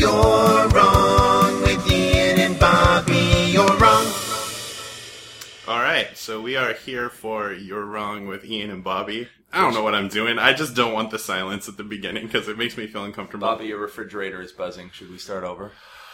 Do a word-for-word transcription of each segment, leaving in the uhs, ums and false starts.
You're wrong with Ian and Bobby. You're wrong. All right, so we are here for You're Wrong with Ian and Bobby. I don't know what I'm doing. I just don't want the silence at the beginning because it makes me feel uncomfortable. Bobby, your refrigerator is buzzing. Should we start over?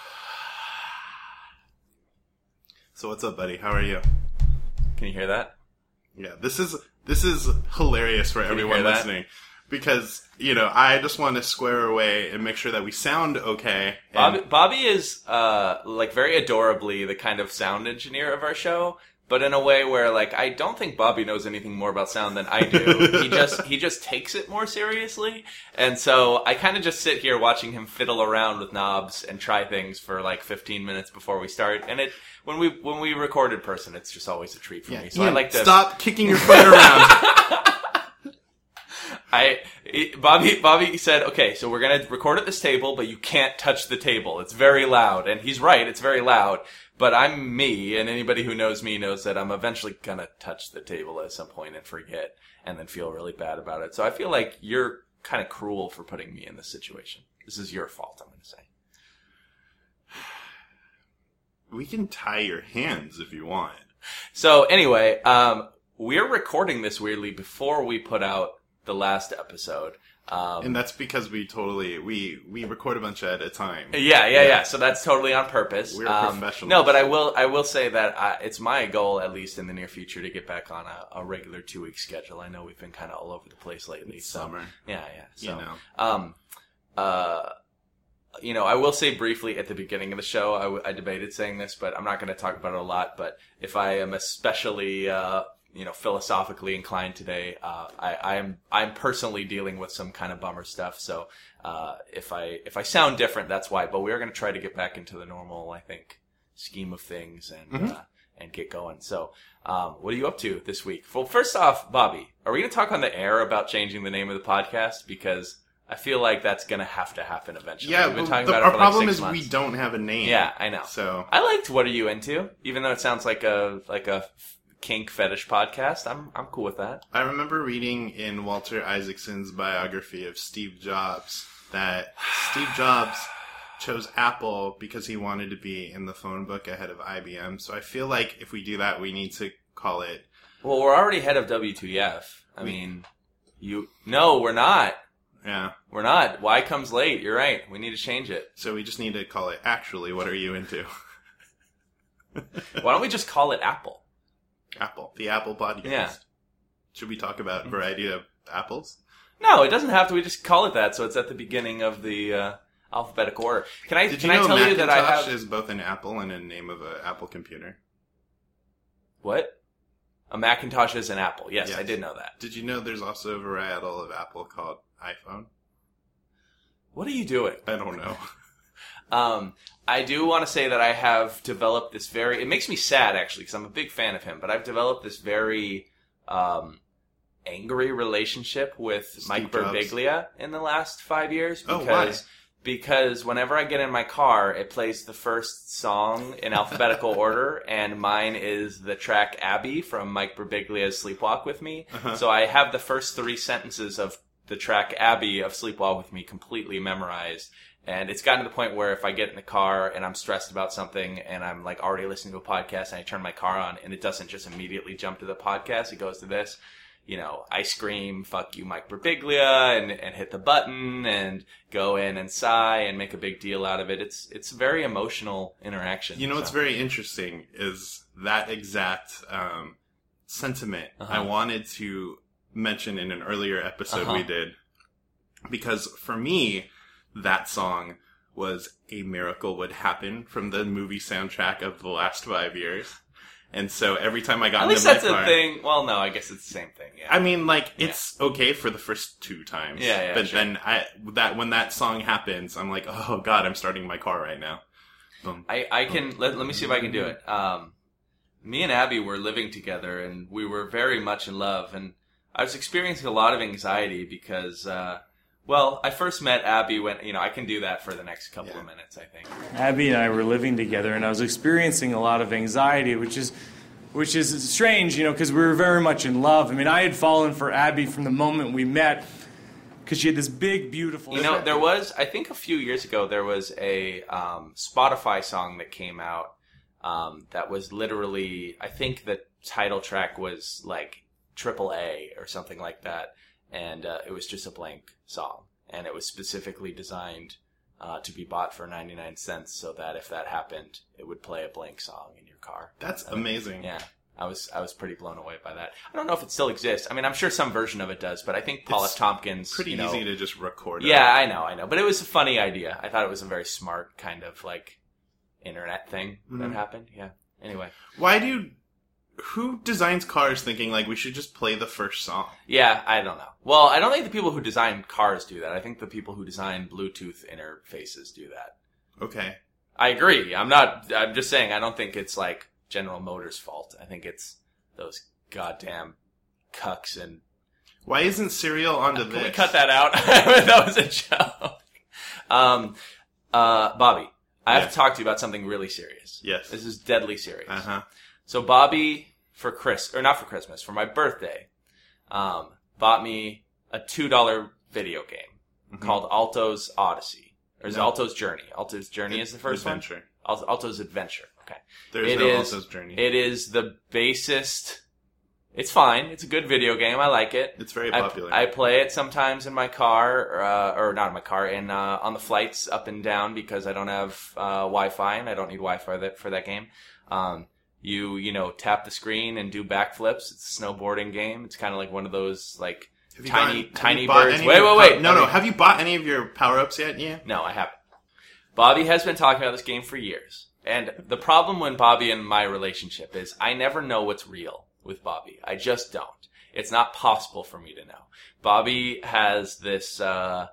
So what's up, buddy? How are you? Can you hear that? Yeah, this is this is hilarious for Can you everyone hear that? listening. Because, you know, I just want to square away and make sure that we sound okay. And Bobby, Bobby is, uh, like, very adorably the kind of sound engineer of our show, but in a way where, like, I don't think Bobby knows anything more about sound than I do. he just he just takes it more seriously. And so I kind of just sit here watching him fiddle around with knobs and try things for, like, fifteen minutes before we start. And it when we when we record in person, it's just always a treat for yeah, me. So Ian, I like to... Stop kicking your foot around. I it, Bobby Bobby said, okay, so we're gonna record at this table, but you can't touch the table. It's very loud, and he's right. It's very loud. But I'm me, and anybody who knows me knows that I'm eventually gonna touch the table at some point and forget, and then feel really bad about it. So I feel like you're kind of cruel for putting me in this situation. This is your fault, I'm gonna say. We can tie your hands if you want. So anyway, um, we're recording this weirdly before we put out the last episode. Um, And that's because we totally, we, we record a bunch at a time. Yeah, yeah, yeah, yeah. So that's totally on purpose. We're um, professionals. No, but I will, I will say that I, it's my goal, at least in the near future, to get back on a, a regular two-week schedule. I know we've been kind of all over the place lately. It's so, summer. Yeah, yeah. So, You know. Um, uh, you know, I will say briefly at the beginning of the show, I, w- I debated saying this, but I'm not going to talk about it a lot. But if I am especially, uh, you know, philosophically inclined today, uh, I, I am, I'm personally dealing with some kind of bummer stuff. So, uh, if I, if I sound different, that's why. But we are going to try to get back into the normal, I think, scheme of things and, Mm-hmm. uh, and get going. So, um, what are you up to this week? Well, first off, Bobby, are we going to talk on the air about changing the name of the podcast? Because I feel like that's going to have to happen eventually. Yeah, We've been but talking the, about it our for problem like six is months. we don't have a name. Yeah, I know. So I liked What Are You Into? Even though it sounds like a, like a kink fetish podcast. I'm, I'm cool with that. I remember reading in Walter Isaacson's biography of Steve Jobs that Steve Jobs chose Apple because he wanted to be in the phone book ahead of I B M. So I feel like if we do that, we need to call it... Well, we're already head of W two F. I mean, you... No, we're not. Yeah. We're not. Y comes late. You're right. We need to change it. So we just need to call it, actually, What Are You Into? Why don't we just call it Apple? Apple. The Apple Podcast. Yeah. Should we talk about variety of apples? No, it doesn't have to. We just call it that, so it's at the beginning of the uh, alphabetical order. Can I? Did can you know I tell Macintosh you that I have is both an apple and a name of an Apple computer? what? A Macintosh is an Apple. Yes, Yes. I did know that. Did you know there's also a varietal of Apple called iPhone? What are you doing? I don't know. Um, I do want to say that I have developed this very... It makes me sad, actually, because I'm a big fan of him, but I've developed this very um, angry relationship with Steve Mike Jobs. Birbiglia in the last five years. Oh, Because, why? because whenever I get in my car, it plays the first song in alphabetical order, and mine is the track Abby from Mike Birbiglia's Sleepwalk With Me. Uh-huh. So I have the first three sentences of the track Abby of Sleepwalk With Me completely memorized. And it's gotten to the point where if I get in the car and I'm stressed about something and I'm like already listening to a podcast and I turn my car on and it doesn't just immediately jump to the podcast, it goes to this, you know, I scream, fuck you, Mike Birbiglia, and, and hit the button and go in and sigh and make a big deal out of it. It's, it's a very emotional interaction. You know what's so. very interesting is that exact um, sentiment Uh-huh. I wanted to mention in an earlier episode Uh-huh. we did. Because for me, that song was A Miracle Would Happen from the movie soundtrack of the last five years. And so every time I got At into least my that's car... a thing. Well, no, I guess it's the same thing. Yeah. I mean, like, it's okay for the first two times. Yeah, yeah, But sure. then I, that when that song happens, I'm like, oh god, I'm starting my car right now. Boom. I, I can let, let me see if I can do it. Um, me and Abby were living together, and we were very much in love. And I was experiencing a lot of anxiety because, uh, well, I first met Abby when you know I can do that for the next couple Yeah. of minutes. I think. Abby and I were living together, and I was experiencing a lot of anxiety, which is, which is strange, you know, because we were very much in love. I mean, I had fallen for Abby from the moment we met, because she had this big, beautiful. You know, there was, I think a few years ago, there was a um, Spotify song that came out um, that was literally, I think the title track was like triple A or something like that. And uh, it was just a blank song. And it was specifically designed uh, to be bought for ninety-nine cents so that if that happened, it would play a blank song in your car. That's amazing. Yeah. I was I was pretty blown away by that. I don't know if it still exists. I mean, I'm sure some version of it does, but I think Paula It's Tompkins... Pretty you know, easy to just record it. Yeah, I know, I know. But it was a funny idea. I thought it was a very smart kind of, like, internet thing Mhm. that happened. Yeah. Anyway. Why do you... Who designs cars thinking, like, we should just play the first song? Yeah, I don't know. Well, I don't think the people who design cars do that. I think the people who design Bluetooth interfaces do that. Okay. I agree. I'm not... I'm just saying, I don't think it's, like, General Motors' fault. I think it's those goddamn cucks and... Why isn't Serial onto Can this? we cut that out? That was a joke. Um, uh, Bobby, I have Yeah. to talk to you about something really serious. Yes. This is deadly serious. Uh-huh. So Bobby, for Chris, or not for Christmas, for my birthday, um, bought me a two dollar video game Mm-hmm. called Alto's Odyssey. Or is it No. Alto's Journey? Alto's Journey is the first Adventure. one? Al- Alto's Adventure. Okay. There's It no is- Alto's Journey. It is the basest... It's fine. It's a good video game. I like it. it's very I, popular. I play it sometimes in my car, uh, or not in my car, in uh, on the flights up and down because I don't have uh, Wi-Fi and I don't need Wi-Fi that, for that game. Um, you you know tap the screen and do backflips. It's a snowboarding game. It's kind of like one of those like Have you tiny gotten- have tiny you bought birds. any Wait of your wait pow- wait. No, I no. mean- Have you bought any of your power-ups yet? Yeah. No, I haven't. Bobby has been talking about this game for years. And the problem when Bobby and my relationship is I never know what's real with Bobby. I just don't. It's not possible for me to know. Bobby has this, uh,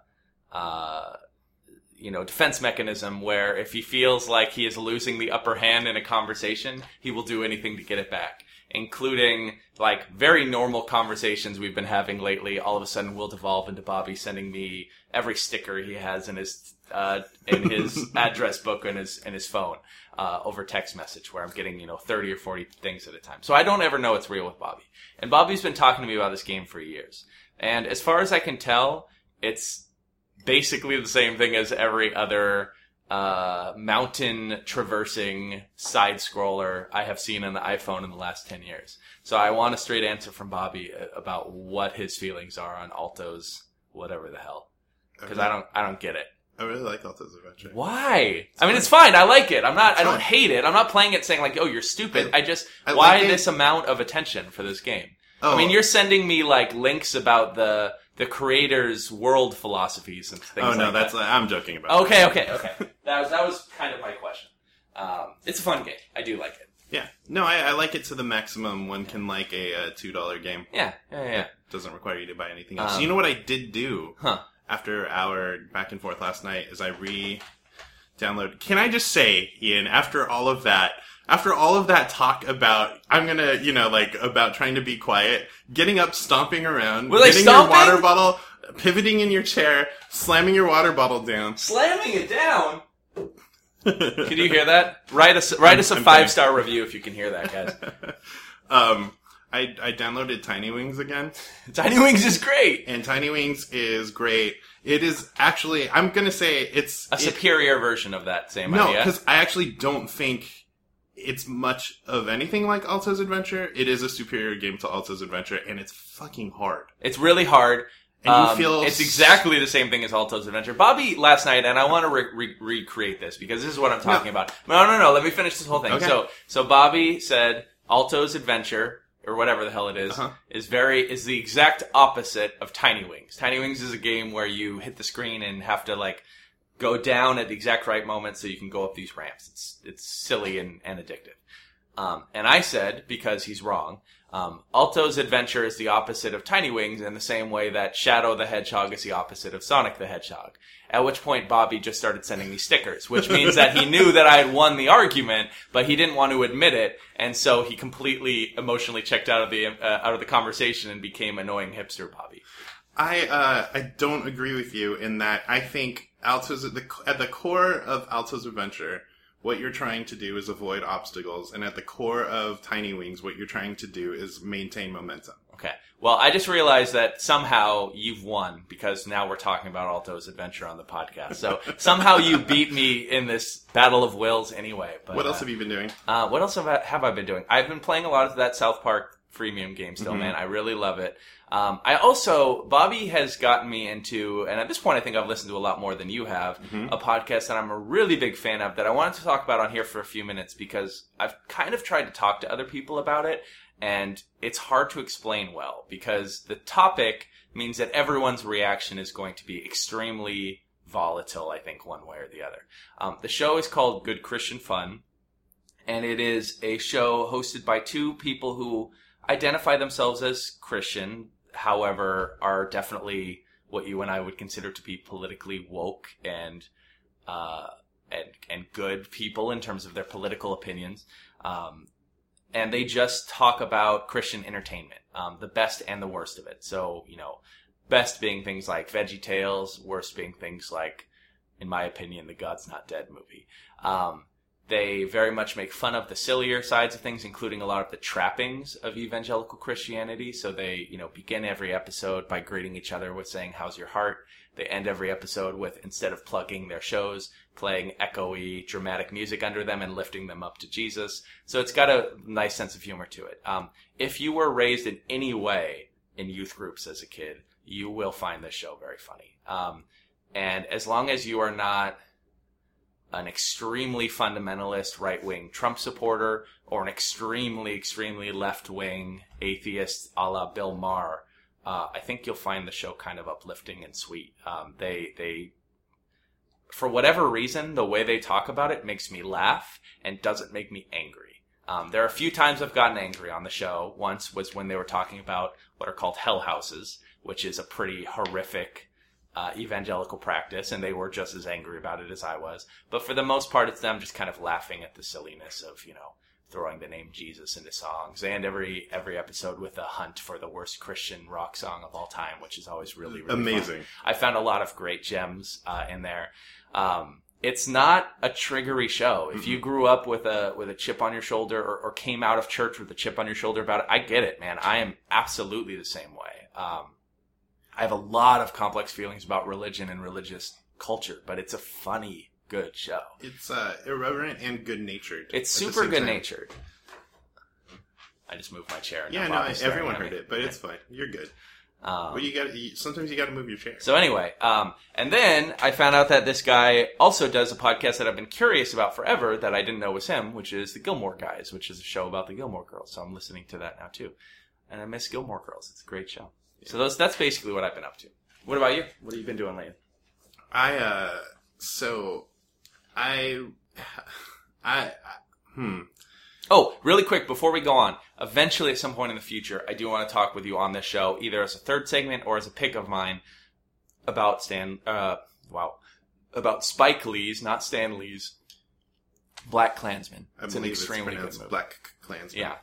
uh, you know, defense mechanism where if he feels like he is losing the upper hand in a conversation, he will do anything to get it back. Including, like, very normal conversations we've been having lately, all of a sudden will devolve into Bobby sending me every sticker he has in his, uh, in his address book and his, in his phone, uh, over text message where I'm getting, you know, thirty or forty things at a time. So I don't ever know what's real with Bobby. And Bobby's been talking to me about this game for years. And as far as I can tell, it's basically the same thing as every other uh, mountain traversing side scroller I have seen on the iPhone in the last ten years. So I want a straight answer from Bobby about what his feelings are on Alto's whatever the hell. Because I don't, I don't get it. I really like Alto's Adventure. Why? I mean, it's fine. I like it. I'm not, It's I don't fine. hate it. I'm not playing it saying like, oh, you're stupid. I- I just, I why like it. this amount of attention for this game? Oh. I mean, you're sending me like links about the, the creator's world philosophies and things Oh like no, that. that's I'm joking about. Okay, okay, okay. That was that was kind of my question. Um, it's a fun game. I do like it. Yeah, no, I, I like it to the maximum one can like a, uh two dollar game. Yeah, yeah, yeah. Doesn't require you to buy anything else. Um, you know what I did do Huh. after our back and forth last night is I re-downloaded. Can I just say, Ian, after all of that, after all of that talk about, I'm gonna, you know, like about trying to be quiet, getting up, stomping around, Were they getting stomping? your water bottle, pivoting in your chair, slamming your water bottle down. Slamming it down. Can you hear that? Write us write us a I'm five star review if you can hear that, guys. um, I I downloaded Tiny Wings again. Tiny Wings is great. And Tiny Wings is great. It is actually, I'm gonna say it's A it- superior version of that same no, idea. because I actually don't think it's much of anything like Alto's Adventure. It is a superior game to Alto's Adventure, and it's fucking hard. It's really hard. And you Um, feel it's s- exactly the same thing as Alto's Adventure. Bobby last night, and I want to re- re- recreate this because this is what I'm talking No. about. No, no, no. Let me finish this whole thing. Okay. So, so Bobby said Alto's Adventure or whatever the hell it is, Uh-huh. is very is the exact opposite of Tiny Wings. Tiny Wings is a game where you hit the screen and have to like go down at the exact right moment so you can go up these ramps. It's it's silly and, and addictive. Um, and I said, because he's wrong, um, Alto's Adventure is the opposite of Tiny Wings in the same way that Shadow the Hedgehog is the opposite of Sonic the Hedgehog. At which point Bobby just started sending me stickers, which means that he knew that I had won the argument, but he didn't want to admit it, and so he completely emotionally checked out of the uh, out of the conversation and became annoying hipster Bobby. I uh, I don't agree with you in that I think Alto's at the at the core of Alto's Adventure, what you're trying to do is avoid obstacles, and at the core of Tiny Wings, what you're trying to do is maintain momentum. Okay. Well, I just realized that somehow you've won because now we're talking about Alto's adventure on the podcast. So somehow you beat me in this battle of wills anyway. But, what else uh, have you been doing? Uh, what else have I, have I been doing? I've been playing a lot of that South Park freemium game still, Mm-hmm. man. I really love it. Um, I also, Bobby has gotten me into, and at this point I think I've listened to a lot more than you have, Mm-hmm. a podcast that I'm a really big fan of that I wanted to talk about on here for a few minutes because I've kind of tried to talk to other people about it. And it's hard to explain well because the topic means that everyone's reaction is going to be extremely volatile, I think, one way or the other. Um, the show is called Good Christian Fun, and it is a show hosted by two people who identify themselves as Christian, however, are definitely what you and I would consider to be politically woke and uh, and and good people in terms of their political opinions. Um, And they just talk about Christian entertainment, um, the best and the worst of it. So, you know, best being things like Veggie Tales, worst being things like, in my opinion, the God's Not Dead movie. Um, they very much make fun of the sillier sides of things, including a lot of the trappings of evangelical Christianity. So they, you know, begin every episode by greeting each other with saying, "How's your heart?" They end every episode with, instead of plugging their shows, playing echoey, dramatic music under them and lifting them up to Jesus. So it's got a nice sense of humor to it. Um, if you were raised in any way in youth groups as a kid, you will find this show very funny. Um, and as long as you are not an extremely fundamentalist right-wing Trump supporter or an extremely, extremely left-wing atheist a la Bill Maher, Uh, I think you'll find the show kind of uplifting and sweet. Um, they, they, for whatever reason, the way they talk about it makes me laugh and doesn't make me angry. Um, there are a few times I've gotten angry on the show. Once was when they were talking about what are called hell houses, which is a pretty horrific uh, evangelical practice, and they were just as angry about it as I was. But for the most part, it's them just kind of laughing at the silliness of, you know, throwing the name Jesus into songs, and every every episode with a hunt for the worst Christian rock song of all time, which is always really, really Amazing. fun. I found a lot of great gems uh, in there. Um, it's not a triggery show. If you grew up with a with a chip on your shoulder, or, or came out of church with a chip on your shoulder about it, I get it, man. I am absolutely the same way. Um, I have a lot of complex feelings about religion and religious culture, but it's a funny, good show. It's uh, irreverent and good-natured. It's at the super same time. good-natured. I just moved my chair. and Yeah, now no, Bob is staring everyone at heard me. it, but it's fine. You're good. Um, But you got to sometimes you got to move your chair. So anyway, um, and then I found out that this guy also does a podcast that I've been curious about forever that I didn't know was him, which is the Gilmore Guys, which is a show about the Gilmore Girls. So I'm listening to that now too, and I miss Gilmore Girls. It's a great show. So those, that's basically what I've been up to. What about you? What have you been doing lately? I uh, so I, I, I hmm. Oh, really quick, before we go on, eventually at some point in the future, I do want to talk with you on this show, either as a third segment or as a pick of mine, about Stan, uh, wow, about Spike Lee's, not Stan Lee's, Black Klansman. I It's an believe extremely it's good movie. Black Klansman. Yeah.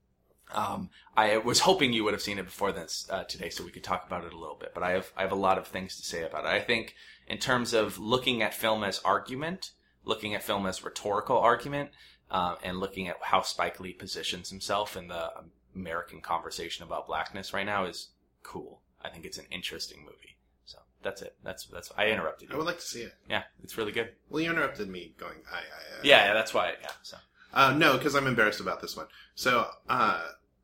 Um, I was hoping you would have seen it before this uh, today, so we could talk about it a little bit. But I have I have a lot of things to say about it. I think in terms of looking at film as argument, looking at film as rhetorical argument, uh, and looking at how Spike Lee positions himself in the American conversation about blackness right now is cool. I think it's an interesting movie. So that's it. That's that's. I interrupted you. I would like to see it. Yeah, it's really good. Well, you interrupted me going. I. I uh, Yeah, yeah, that's why. Yeah. So. Uh, no, because I'm embarrassed about this one. So, uh,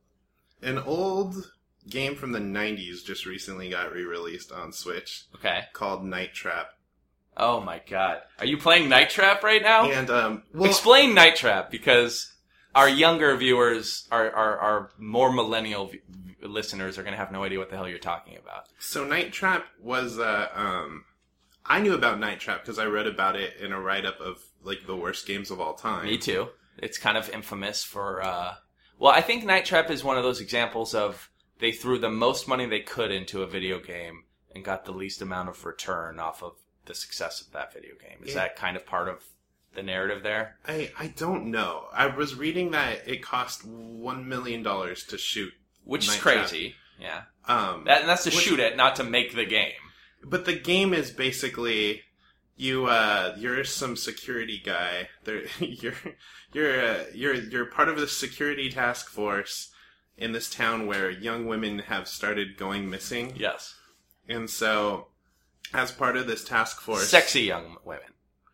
an old game from the nineties just recently got re-released on Switch Okay. called Night Trap. Oh my god. Are you playing Night Trap right now? And, um, well, Explain Night Trap, because our younger viewers, our, our, our more millennial v- listeners are going to have no idea what the hell you're talking about. so Night Trap was, uh, um, I knew about Night Trap because I read about it in a write-up of, like, the worst games of all time. Me too. It's kind of infamous for, uh... Well, I think Night Trap is one of those examples of they threw the most money they could into a video game and got the least amount of return off of the success of that video game. Is Yeah. that kind of part of the narrative there? I, I don't know. I was reading that it cost one million dollars to shoot. Which is Night Trap. crazy. Yeah. Um, That, and that's to which- shoot it, not to make the game. But the game is basically you. Uh, you're some security guy. There, you're you're uh, you're you're part of the security task force, in this town where young women have started going missing. Yes. And so, as part of this task force... Sexy young women.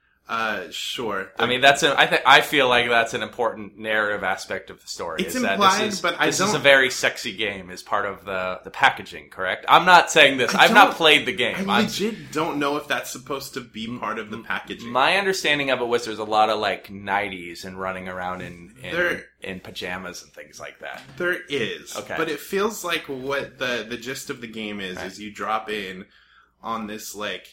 Uh, sure. I mean, that's a, I think I feel like that's an important narrative aspect of the story. It's is that implied, this is, but I this don't... is a very sexy game as part of the, the packaging, correct? I'm not saying this. I I've not don't- played the game. I I'm- legit don't know if that's supposed to be part of the packaging. My understanding of it was there's a lot of like nighties and running around in in, There- in pajamas and things like that. There is. Okay. But it feels like what the, the gist of the game is, Right. is you drop in on this, like,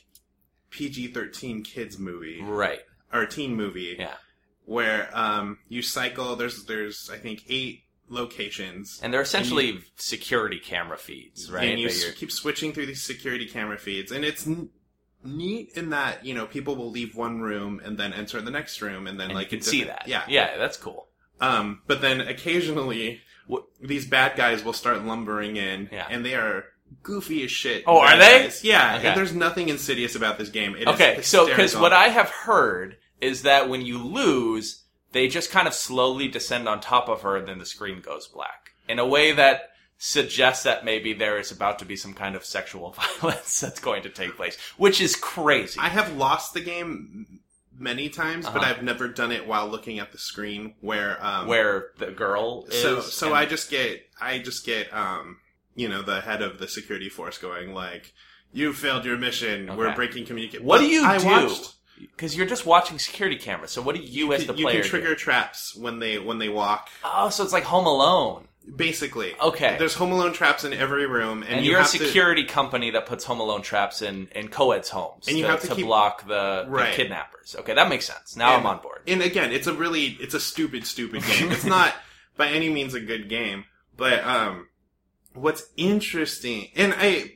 P G thirteen kids movie. Right. Or teen movie. Yeah. Where um, you cycle, there's, there's I think, eight locations. And they're essentially security camera feeds, right? And you That s- you're- keep switching through these security camera feeds. And it's n- neat in that, you know, people will leave one room and then enter the next room. And then, and like, you can it's see different- that. Yeah. Yeah, that's cool. Um, but then occasionally, What- these bad guys will start lumbering in, Yeah. and they are goofy as shit. Oh, are bad they? guys. Yeah, Okay. and there's nothing insidious about this game. It Okay, is so because hysterical. what I have heard is that when you lose, they just kind of slowly descend on top of her, and then the screen goes black in a way that suggests that maybe there is about to be some kind of sexual violence that's going to take place, which is crazy. I have lost the game many times, but Uh-huh. I've never done it while looking at the screen. Where um, Where the girl is. so so and- I just get I just get um you know the head of the security force going like, you failed your mission. We're Okay. breaking communication. What do you I do? Watched, Because you're just watching security cameras. So what do you, as the you player can trigger do? traps when they when they walk. Oh, so it's like Home Alone. Basically, Okay. There's Home Alone traps in every room, and, And, you you're a have to- security company that puts Home Alone traps in, in co-eds homes And you to, have to keep- block the, Right. the kidnappers. Okay, that makes sense. Now and, I'm on board. And again, it's a really it's a stupid, stupid game. It's not by any means a good game, but um, what's interesting, and I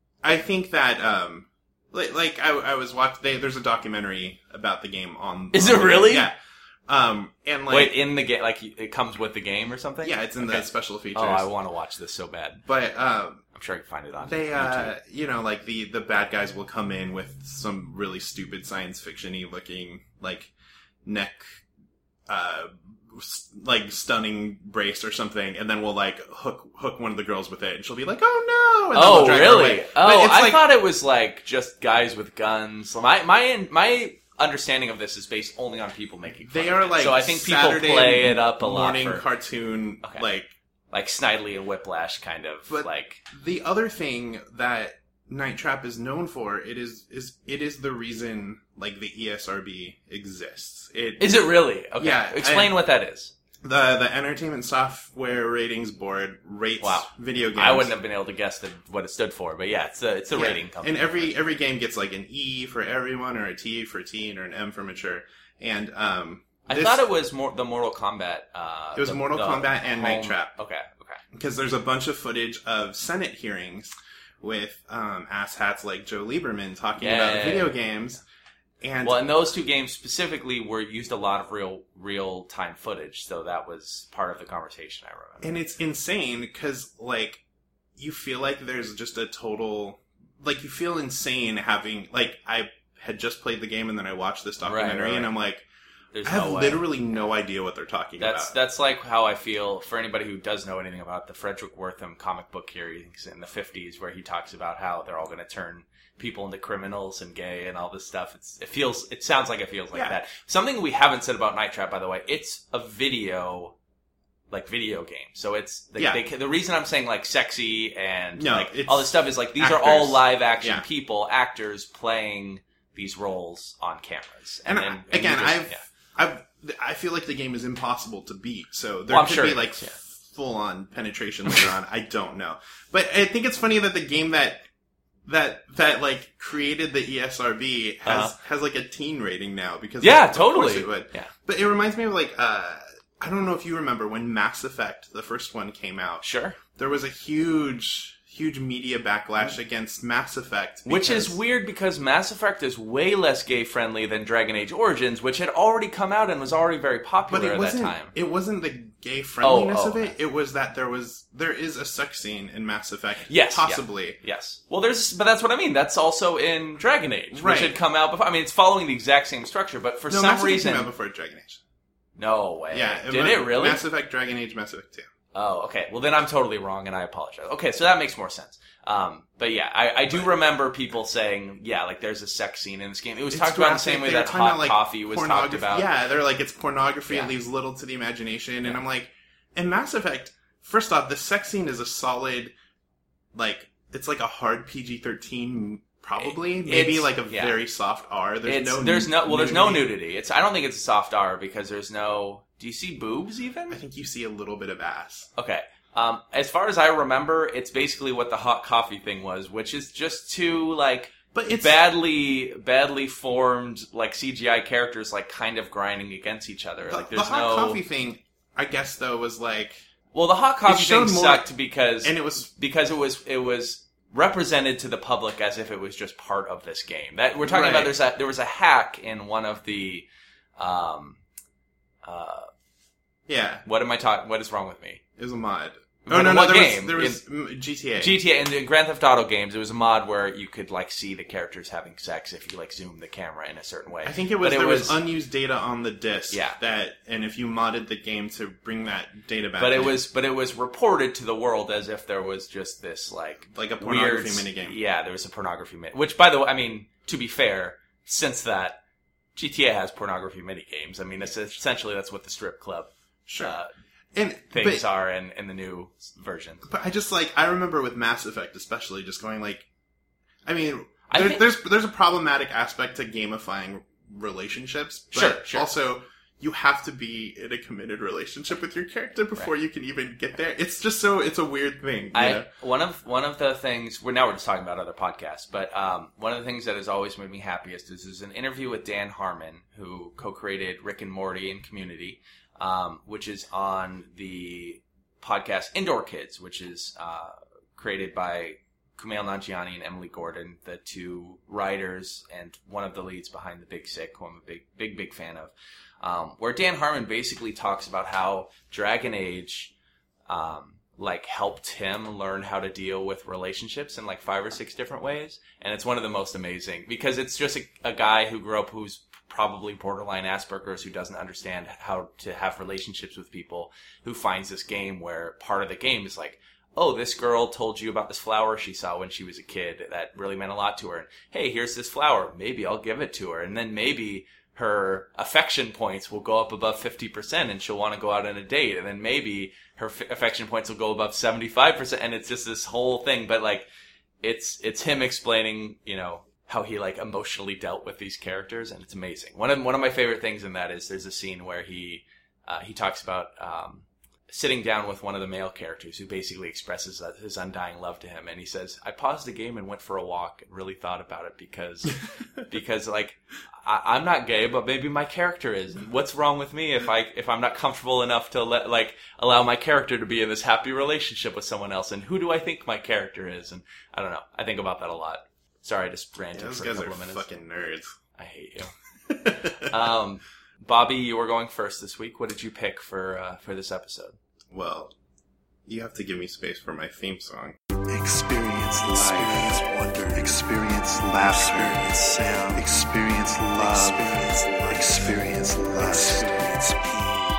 I think that um, like, like I, I was watching. They, there's a documentary about the game on. Is on it the- really? Yeah. Um, and like Wait, in the game, like it comes with the game or something? yeah, it's in Okay. the special features. Oh, I want to watch this so bad. But um, I'm sure I can find it on They, uh, YouTube. you know, like the, the bad guys will come in with some really stupid science fiction-y looking, like, neck, uh, s- like stunning brace or something, and then we'll like hook, hook one of the girls with it, and she'll be like, oh no! And then we'll Oh, drag her really? away. But Oh, it's I like, thought it was like just guys with guns. My my my understanding of this is based only on people making fun they of are it. like, so I think people Saturday play it up a lot morning for cartoon, Okay. like, like Snidely and Whiplash kind of But- like the other thing that Night Trap is known for, it is, is, it is the reason, like, the E S R B exists. It, Is it really? Okay. Yeah, Explain I- what that is. The the Entertainment Software Ratings Board rates Wow. video games. I wouldn't have been able to guess the, what it stood for, but yeah, it's a it's a Yeah. rating company. And every every game gets like an E for everyone, or a T for teen, or an M for mature. And um, I this- thought it was more the Mortal Kombat. Uh, It was the- Mortal the Kombat and Night home- Trap. Okay, okay. because there's a bunch of footage of Senate hearings with um, asshats like Joe Lieberman talking about Yeah. video games. And Well, and those two games specifically were used a lot of real real time footage, so that was part of the conversation I remember. And it's insane because, like, you feel like there's just a total, like, you feel insane having, like, I had just played the game and then I watched this documentary right, and right. I'm like, There's I have no way. literally no idea what they're talking That's about. that's like how I feel for anybody who does know anything about the Frederick Wortham comic book hearings in the fifties, where he talks about how they're all going to turn people into criminals and gay and all this stuff. It's, it feels, it sounds like it feels like Yeah. that. Something we haven't said about Night Trap, by the way, it's a video, like video game. So it's the, Yeah. they, the reason I'm saying like sexy and No, like it's all this stuff is like these actors. are all live action Yeah. people, actors playing these roles on cameras. and then I- and you again, just- I've, yeah. I've, I feel like the game is impossible to beat. So there Well, I'm could sure be it like is, yeah. full on penetration later on. I don't know, but I think it's funny that the game that that that like created the E S R B has Uh-huh. has like a teen rating now because Yeah, of course totally. it would. Yeah. But it reminds me of like uh I don't know if you remember when Mass Effect, the first one, came out. Sure. There was a huge huge media backlash against Mass Effect, Which is because- weird because Mass Effect is way less gay friendly than Dragon Age Origins, which had already come out and was already very popular But it at wasn't. that time. It wasn't the gay friendliness Oh, oh, of it. okay. It was that there was there is a sex scene in Mass Effect. Yes, yeah. possibly. Yes. Well, there's, but that's what I mean. That's also in Dragon Age, Right. which had come out before. I mean, it's following the exact same structure, but for No, some Mass Effect reason, came out before Dragon Age. no way. Yeah, Did Ma- it really? Mass Effect, Dragon Age, Mass Effect two. Oh, okay. Well, then I'm totally wrong, and I apologize. Okay, so that makes more sense. Um, but yeah, I, I do remember people saying, yeah, like there's a sex scene in this game. It was It's talked about in the graphic. same way They were that talking hot about, like, coffee was talked pornography. about. Yeah, they're like, it's pornography. Yeah. It leaves little to the imagination. And I'm like, in Mass Effect, first off, the sex scene is a solid, like, it's like a hard P G thirteen, probably. Maybe It's- like a yeah. very soft R. There's It's, no there's no, well, there's no nudity. nudity. It's, I don't think it's a soft R because there's no, do you see boobs even? I think you see a little bit of ass. Okay. Um, as far as I remember, it's basically what the hot coffee thing was, which is just two, like, But it's badly, badly formed, like, C G I characters, like, kind of grinding against each other. the, Like, the there's hot no... coffee thing, I guess, though, was like, Well, the hot coffee showed thing more- sucked because... and it was because it was, it was represented to the public as if it was just part of this game. That we're talking Right. about, there's a, there was a hack in one of the, um, uh, yeah, what am I talking, what is wrong with me? it was a mod. But Oh no, in no, what there game? was there was mm, G T A. G T A and the Grand Theft Auto games, it was a mod where you could like see the characters having sex if you like zoom the camera in a certain way. I think it was But it there was, was- unused data on the disc. Yeah. That and if you modded the game to bring that data back, But it in, was but it was reported to the world as if there was just this like like a weird pornography minigame. Yeah, there was a pornography min. Which, by the way, I mean to be fair, since that G T A has pornography minigames. I mean, that's essentially that's what the strip club Sure. uh, and things but, are in, in the new version. but I just like I remember with Mass Effect especially just going like, I mean, I there, think- there's there's a problematic aspect to gamifying relationships, but Sure, sure. also you have to be in a committed relationship with your character before you can even get there. It's just so it's a weird thing. You I know? one of one of the things we're now we're just talking about other podcasts, but um, one of the things that has always made me happiest is, is an interview with Dan Harmon, who co-created Rick and Morty and Community, um, which is on the podcast Indoor Kids, which is uh, created by Kumail Nanjiani and Emily Gordon, the two writers and one of the leads behind The Big Sick, who I'm a big big big fan of. Um, where Dan Harmon basically talks about how Dragon Age, um, like helped him learn how to deal with relationships in like five or six different ways. And it's one of the most amazing because it's just a, a guy who grew up who's probably borderline Asperger's, who doesn't understand how to have relationships with people, who finds this game where part of the game is like, oh, this girl told you about this flower she saw when she was a kid that really meant a lot to her. And hey, here's this flower. Maybe I'll give it to her. And then maybe her affection points will go up above fifty percent and she'll want to go out on a date. And then maybe her f- affection points will go above seventy-five percent. And it's just this whole thing. But like, it's, it's him explaining, you know, how he like emotionally dealt with these characters. And it's amazing. One of, one of my favorite things in that is there's a scene where he, uh, he talks about, um, sitting down with one of the male characters who basically expresses uh, his undying love to him. And he says, I paused the game and went for a walk and really thought about it because, because like, I, I'm not gay, but maybe my character is. And what's wrong with me if I, if I'm not comfortable enough to let, like, allow my character to be in this happy relationship with someone else? And who do I think my character is? And I don't know. I think about that a lot. Sorry, I just ranted Yeah, those for a guys couple are of minutes. fucking nerds. I hate you. um, Bobby, you were going first this week. What did you pick for, uh, for this episode? Well, you have to give me space for my theme song. Experience life. Experience wonder. Experience laughter. Experience sound. Experience love. Experience life. Experience lust. Experience pain.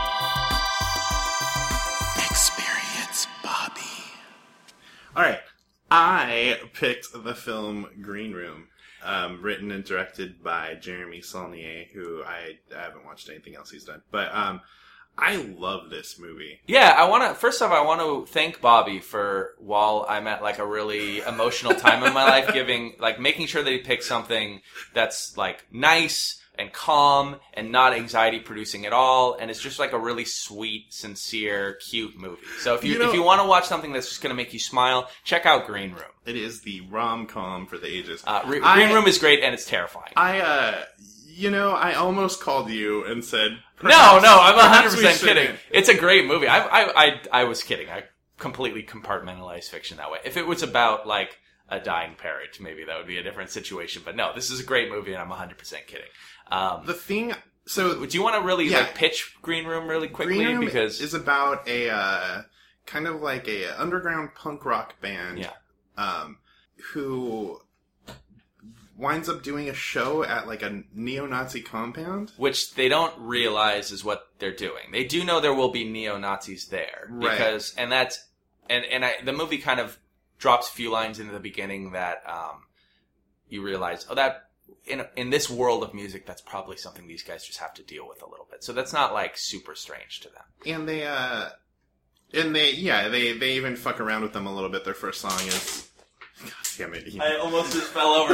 Experience Bobby. Alright, I picked the film Green Room, um, written and directed by Jeremy Saulnier, who I, I haven't watched anything else he's done. But um, I love this movie. Yeah, I want to, first off, I want to thank Bobby for, while I'm at like a really emotional time in my life, giving, like making sure that he picks something that's like nice and calm and not anxiety producing at all. And it's just like a really sweet, sincere, cute movie. So if you, You know- if you want to watch something that's just going to make you smile, check out Green Room. It is the rom-com for the ages. Uh, Re- I- Green Room is great and it's terrifying. I, uh, you know, I almost called you and said... No, no, I'm one hundred perhaps we percent kidding. shouldn't. It's a great movie. I, I, I, I was kidding. I completely compartmentalized fiction that way. If it was about, like, a dying parrot, maybe that would be a different situation. But no, this is a great movie, and I'm one hundred percent kidding. Um, The thing... So, do you want to really, Yeah. like, pitch Green Room really quickly? Green Room because is about a, uh, kind of like a underground punk rock band. Yeah. Um, who winds up doing a show at like a neo-Nazi compound. Which they don't realize is what they're doing. They do know there will be neo-Nazis there. Right. Because, and that's, and, and I, the movie kind of drops a few lines into the beginning that, um, you realize, oh, that, in, in this world of music, that's probably something these guys just have to deal with a little bit. So that's not like super strange to them. And they, uh, and they, yeah, they, they even fuck around with them a little bit. Their first song is, God damn it. I almost just fell over.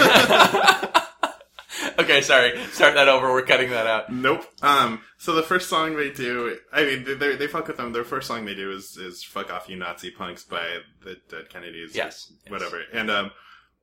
Okay, sorry. Start that over. We're cutting that out. Nope. Um, so the first song they do, I mean, they, they, they fuck with them. Their first song they do is, is Fuck Off You Nazi Punks by the Dead Kennedys. Yes. Whatever. Yes. And, um,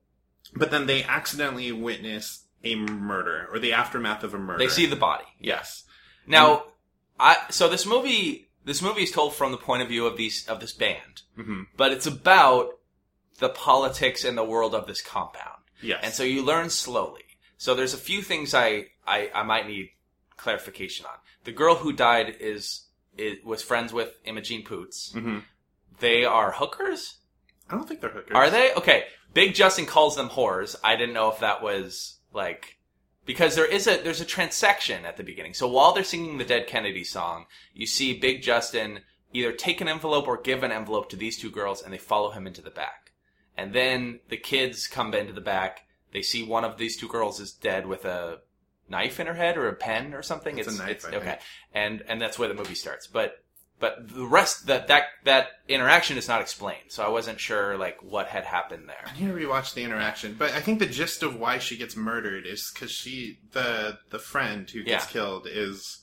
but then they accidentally witness a murder, or the aftermath of a murder. They see the body. Yes. Now, and, I, so this movie, this movie is told from the point of view of these, of this band. Mm-hmm. But it's about the politics and the world of this compound. Yes. And so you learn slowly. So there's a few things I, I, I might need clarification on. The girl who died is, is was friends with Imogen Poots. Mm-hmm. They are hookers? I don't think they're hookers. Are they? Okay. Big Justin calls them whores. I didn't know if that was, like, because there is a, there's a transaction at the beginning. So while they're singing the Dead Kennedy song, you see Big Justin either take an envelope or give an envelope to these two girls, and they follow him into the back. And then the kids come into the back. They see one of these two girls is dead with a knife in her head or a pen or something. It's, it's a knife. It's, I okay. think. And, and that's where the movie starts. But, but the rest, that, that, that interaction is not explained. So I wasn't sure, like, what had happened there. I need to rewatch the interaction. But I think the gist of why she gets murdered is because she, the, the friend who gets Yeah. killed is,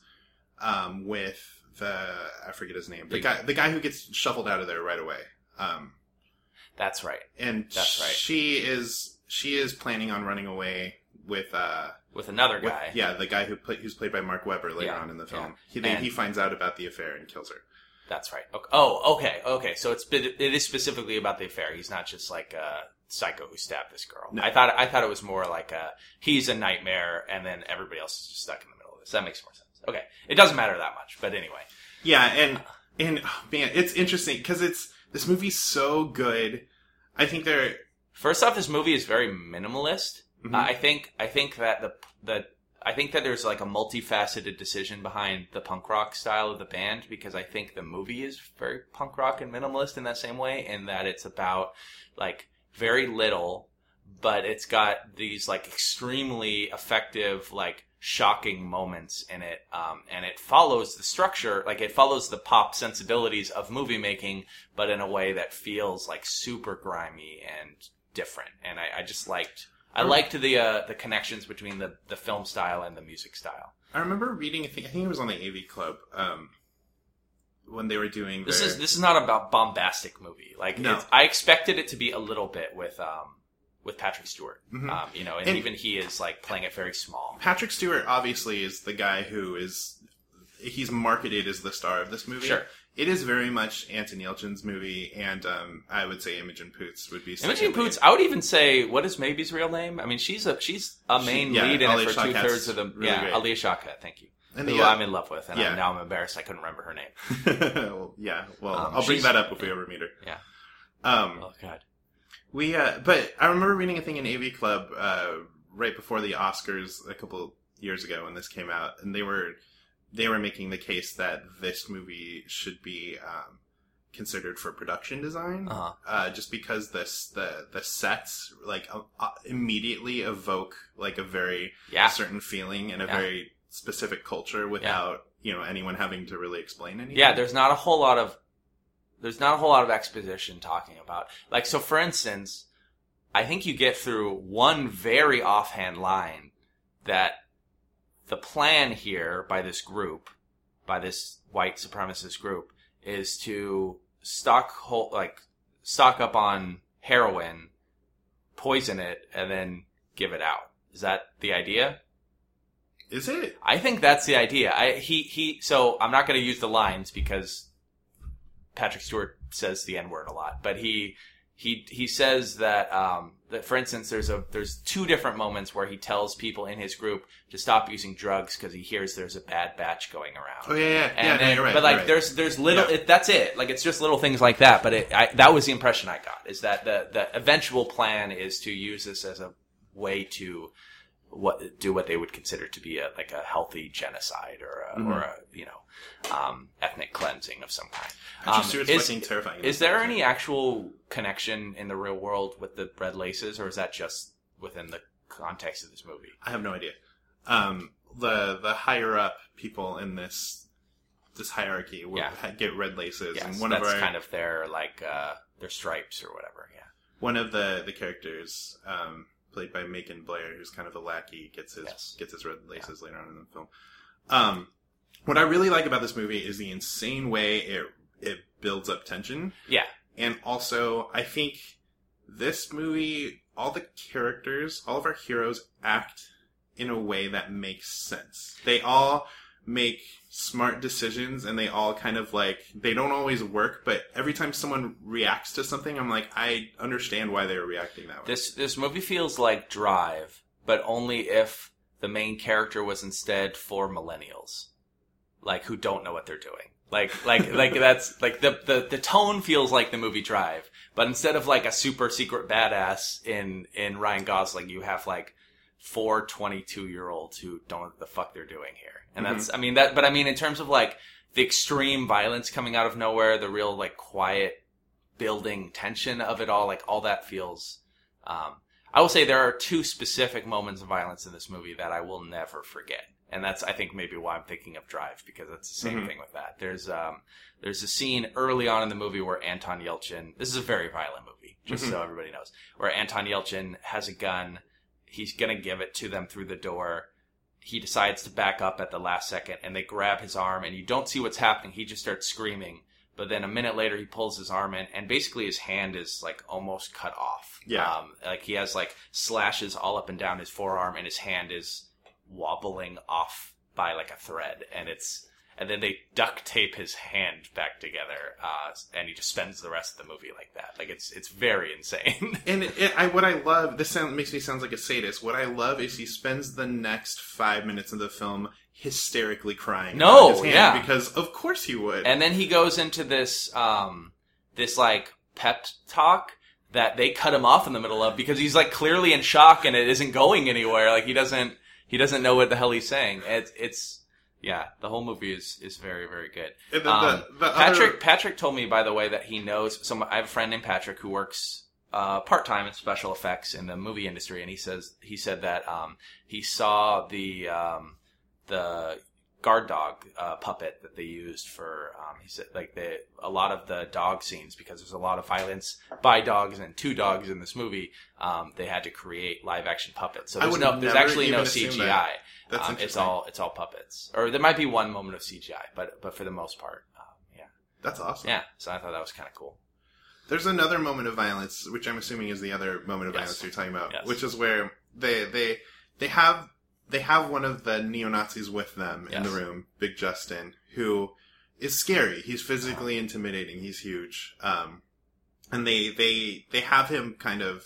um, with the, I forget his name. The Big- guy, the guy who gets shuffled out of there right away. Um, That's right. and That's right. she is, she is planning on running away with, uh, With another with- guy. yeah, the guy who play, who's played by Mark Webber later Yeah, on in the film. yeah. He, they, And- he finds out about the affair and kills her. That's right. Okay. Oh, okay, okay. So it's it is specifically about the affair. He's not just like a psycho who stabbed this girl. No. I thought I thought it was more like a he's a nightmare, and then everybody else is just stuck in the middle of this. That makes more sense. Okay, it doesn't matter that much, but anyway. Yeah, and and oh, man, it's interesting because it's this movie's so good. I think they're First off, this movie is very minimalist. Mhm. Uh, I think I think that the the I think that there's like a multifaceted decision behind the punk rock style of the band, because I think the movie is very punk rock and minimalist in that same way, in that it's about like very little, but it's got these like extremely effective, like shocking moments in it. Um, and it follows the structure, like it follows the pop sensibilities of movie making, but in a way that feels like super grimy and different. And I, I just liked, I liked the uh, the connections between the, the film style and the music style. I remember reading. I think I think it was on the A V Club um, when they were doing. This their, is this is not a bombastic movie. Like No. it's, I expected it to be a little bit with um with Patrick Stewart. Mhm. Um, you know, and, And- even he is like playing it very small. Patrick Stewart obviously is the guy who is he's marketed as the star of this movie. Sure. It is very much Anton Yelchin's movie, and um, I would say Imogen Poots would be. Imogen secondly. Poots, I would even say, what is Maybe's real name? I mean, she's a she's a main She- yeah, lead in Alia it for two Shawkat's thirds of the really yeah, great. Alia Shawkat, thank you. And Who the, uh, I'm in love with, and yeah. I'm, now I'm embarrassed I couldn't remember her name. well, yeah, well, Um, I'll bring she's- that up if we ever meet her. Yeah. Um, Oh god. we, uh, but I remember reading a thing in A V Club uh, right before the Oscars a couple years ago when this came out, and they were they were making the case that this movie should be um, considered for production design, Uh-huh. uh, just because this the the sets like uh, uh, immediately evoke like a very Yeah. certain feeling and a Yeah. very specific culture without you know anyone having to really explain anything. Yeah, there's not a whole lot of there's not a whole lot of exposition talking about. Like, so for instance, I think you get through one very offhand line that the plan here by this group, by this white supremacist group, is to stock whole, like stock up on heroin, poison it, and then give it out. Is that the idea? Is it? I think that's the idea. I he he. So I'm not going to use the lines because Patrick Stewart says the N word a lot, but he he he says that um that for instance there's a there's two different moments where he tells people in his group to stop using drugs because he hears there's a bad batch going around. Oh yeah, yeah, And yeah. No, then- you're right. but like, you're right. there's there's little. Yeah. It, that's it. Like, it's just little things like that. But it, I, that was the impression I got, is that the the eventual plan is to use this as a way to what do what they would consider to be a like a healthy genocide or a, Mm-hmm. or a you know um, ethnic cleansing of some kind. Patrick Um, Stewart's is, fucking terrifying. is there any actual connection in the real world with the red laces, or is that just within the context of this movie? I have no idea. Um, the the higher up people in this this hierarchy will Yeah. ha- get red laces, Yes, and one that's of our kind of their like uh, their stripes or whatever. Yeah. one of the the characters, um, played by Macon Blair, who's kind of a lackey, gets his Yes. gets his red laces later on in the film. Um, what I really like about this movie is the insane way it it builds up tension, Yeah. and also I think this movie, all the characters, all of our heroes act in a way that makes sense. They all make smart decisions, and they all kind of like, they don't always work, but every time someone reacts to something, I'm like, I understand why they're reacting that way. This this movie feels like Drive, but only if the main character was instead for millennials, like who don't know what they're doing. Like like like that's like the, the the tone feels like the movie Drive, but instead of like a super secret badass in in Ryan Gosling, you have like four twenty-two-year-olds who don't know what the fuck they're doing here. And that's, I mean, that, but I mean, in terms of like the extreme violence coming out of nowhere, the real like quiet building tension of it all, like all that feels, um, I will say there are two specific moments of violence in this movie that I will never forget. And that's, I think, maybe why I'm thinking of Drive, because it's the same Mm-hmm. thing with that. There's, um, there's a scene early on in the movie where Anton Yelchin, this is a very violent movie, just Mm-hmm. so everybody knows, where Anton Yelchin has a gun. He's going to give it to them through the door. He decides to back up at the last second, and they grab his arm, and you don't see what's happening. He just starts screaming. But then a minute later, he pulls his arm in, and basically his hand is like almost cut off. Yeah. Um, like he has like slashes all up and down his forearm, and his hand is wobbling off by like a thread. And it's, and then they duct tape his hand back together, uh, and he just spends the rest of the movie like that. Like it's, it's very insane. And it, it, I, what I love, this sound, makes me sound like a sadist. What I love is he spends the next five minutes of the film hysterically crying. No, about his hand, yeah. because of course he would. And then he goes into this, um, this like pep talk that they cut him off in the middle of because he's like clearly in shock and it isn't going anywhere. Like he doesn't, he doesn't know what the hell he's saying. It's, it's, yeah, the whole movie is, is very, very good. And the- Um, the- the Patrick, other- Patrick told me, by the way, that he knows some, I have a friend named Patrick who works, uh, part-time in special effects in the movie industry. And he says, he said that, um, he saw the, um, the guard dog, uh, puppet that they used for, um, he said, like the, a lot of the dog scenes, because there's a lot of violence by dogs and to dogs in this movie, um, they had to create live action puppets. So I there's would no, have there's never actually no even assumed C G I. that. That's Um, it's interesting. all, it's all puppets. Or there might be one moment of C G I, but, but for the most part, um, yeah. That's awesome. Yeah. So I thought that was kind of cool. There's another moment of violence, which I'm assuming is the other moment of Yes. violence you're talking about, Yes. which is where they they they have they have one of the neo-Nazis with them in the Yes. room, Big Justin, who is scary. He's physically intimidating. He's huge. Um, and they they they have him kind of,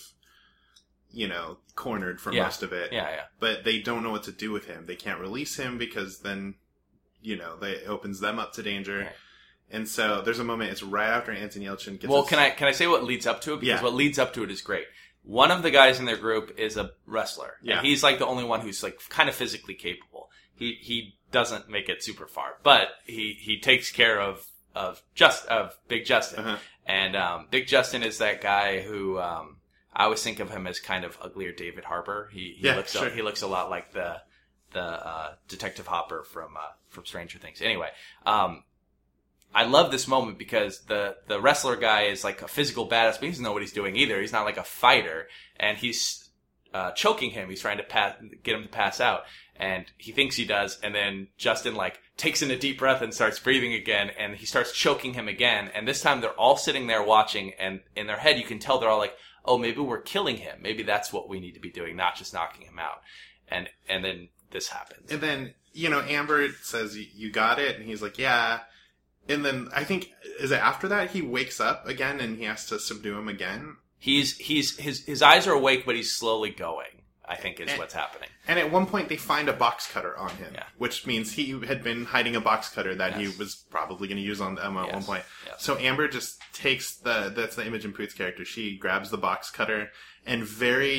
you know, cornered for Yeah. most of it. Yeah. Yeah. But they don't know what to do with him. They can't release him because then, you know, they it opens them up to danger. Right. And so there's a moment. It's right after Anton Yelchin gets. Well, his- can I can I say what leads up to it? Because Yeah. what leads up to it is great. One of the guys in their group is a wrestler. Yeah. And he's like the only one who's like kind of physically capable. He he doesn't make it super far, but he he takes care of of just of Big Justin. Uh-huh. And um, Big Justin is that guy who um, I always think of him as kind of uglier David Harbour. He he Yeah, looks sure. a, he looks a lot like the the uh, Detective Hopper from uh, from Stranger Things. Anyway, um, I love this moment because the, the wrestler guy is like a physical badass, but he doesn't know what he's doing either. He's not like a fighter, and he's uh, choking him. He's trying to pass, get him to pass out, and he thinks he does. And then Justin like takes in a deep breath and starts breathing again, and he starts choking him again. And this time they're all sitting there watching, and in their head you can tell they're all like, "Oh, maybe we're killing him. Maybe that's what we need to be doing, not just knocking him out." And and then this happens. And then, you know, Amber says, "You got it," and he's like, "Yeah." And then I think, is it after that he wakes up again and he has to subdue him again? He's he's his his eyes are awake, but he's slowly going, I think is And- what's happening. And at one point they find a box cutter on him, Yeah. which means he had been hiding a box cutter that Yes. he was probably going to use on them at Yes. one point. Yes. So Amber just takes the, that's the Imogen Poots character, she grabs the box cutter and very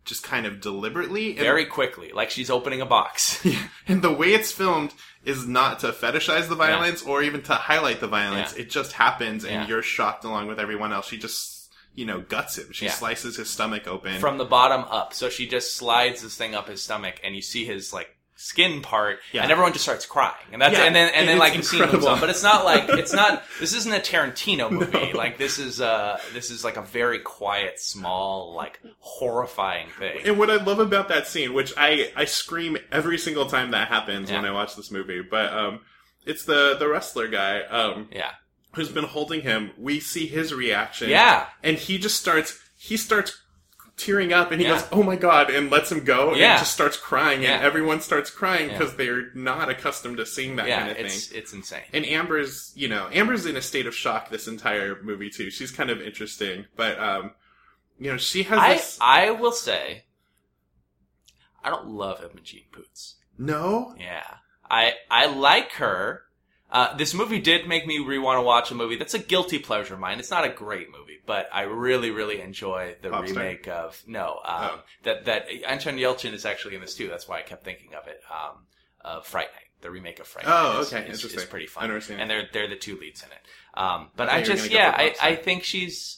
just kind of deliberately. And, Very quickly, like she's opening a box. yeah, and the way it's filmed is not to fetishize the violence yeah. or even to highlight the violence. Yeah. It just happens, and yeah. you're shocked along with everyone else. She just, you know, guts him. She yeah. slices his stomach open. From the bottom up. So she just slides this thing up his stomach, and you see his, like, skin part, yeah. and everyone just starts crying. And that's yeah. and then and, and then like the scene moves on. But it's not like it's not this isn't a Tarantino movie. No. Like this is uh this is like a very quiet, small, like horrifying thing. And what I love about that scene, which I, I scream every single time that happens yeah. when I watch this movie, but um it's the the wrestler guy, um yeah. who's been holding him. We see his reaction. Yeah. And he just starts he starts tearing up, and he yeah. goes, "Oh my god," and lets him go, and yeah. he just starts crying, yeah. and everyone starts crying because yeah. they're not accustomed to seeing that yeah, kind of thing. It's, it's insane. And Amber's, you know, Amber's in a state of shock this entire movie too. She's kind of interesting, but um, you know, she has I, this. I will say, I don't love Imogen Poots. No. Yeah, I I like her. Uh, this movie did make me re-want to watch a movie that's a guilty pleasure of mine. It's not a great movie, but I really, really enjoy the Popstar? remake of no. Um, oh. That that Anton Yelchin is actually in this too. That's why I kept thinking of it. Um, of Fright Night, the remake of Fright Night. Oh, is, okay, is, interesting. is pretty fun. I never seen it. And they're they're the two leads in it. Um, but I I, just go yeah, for I Popstar. I think she's.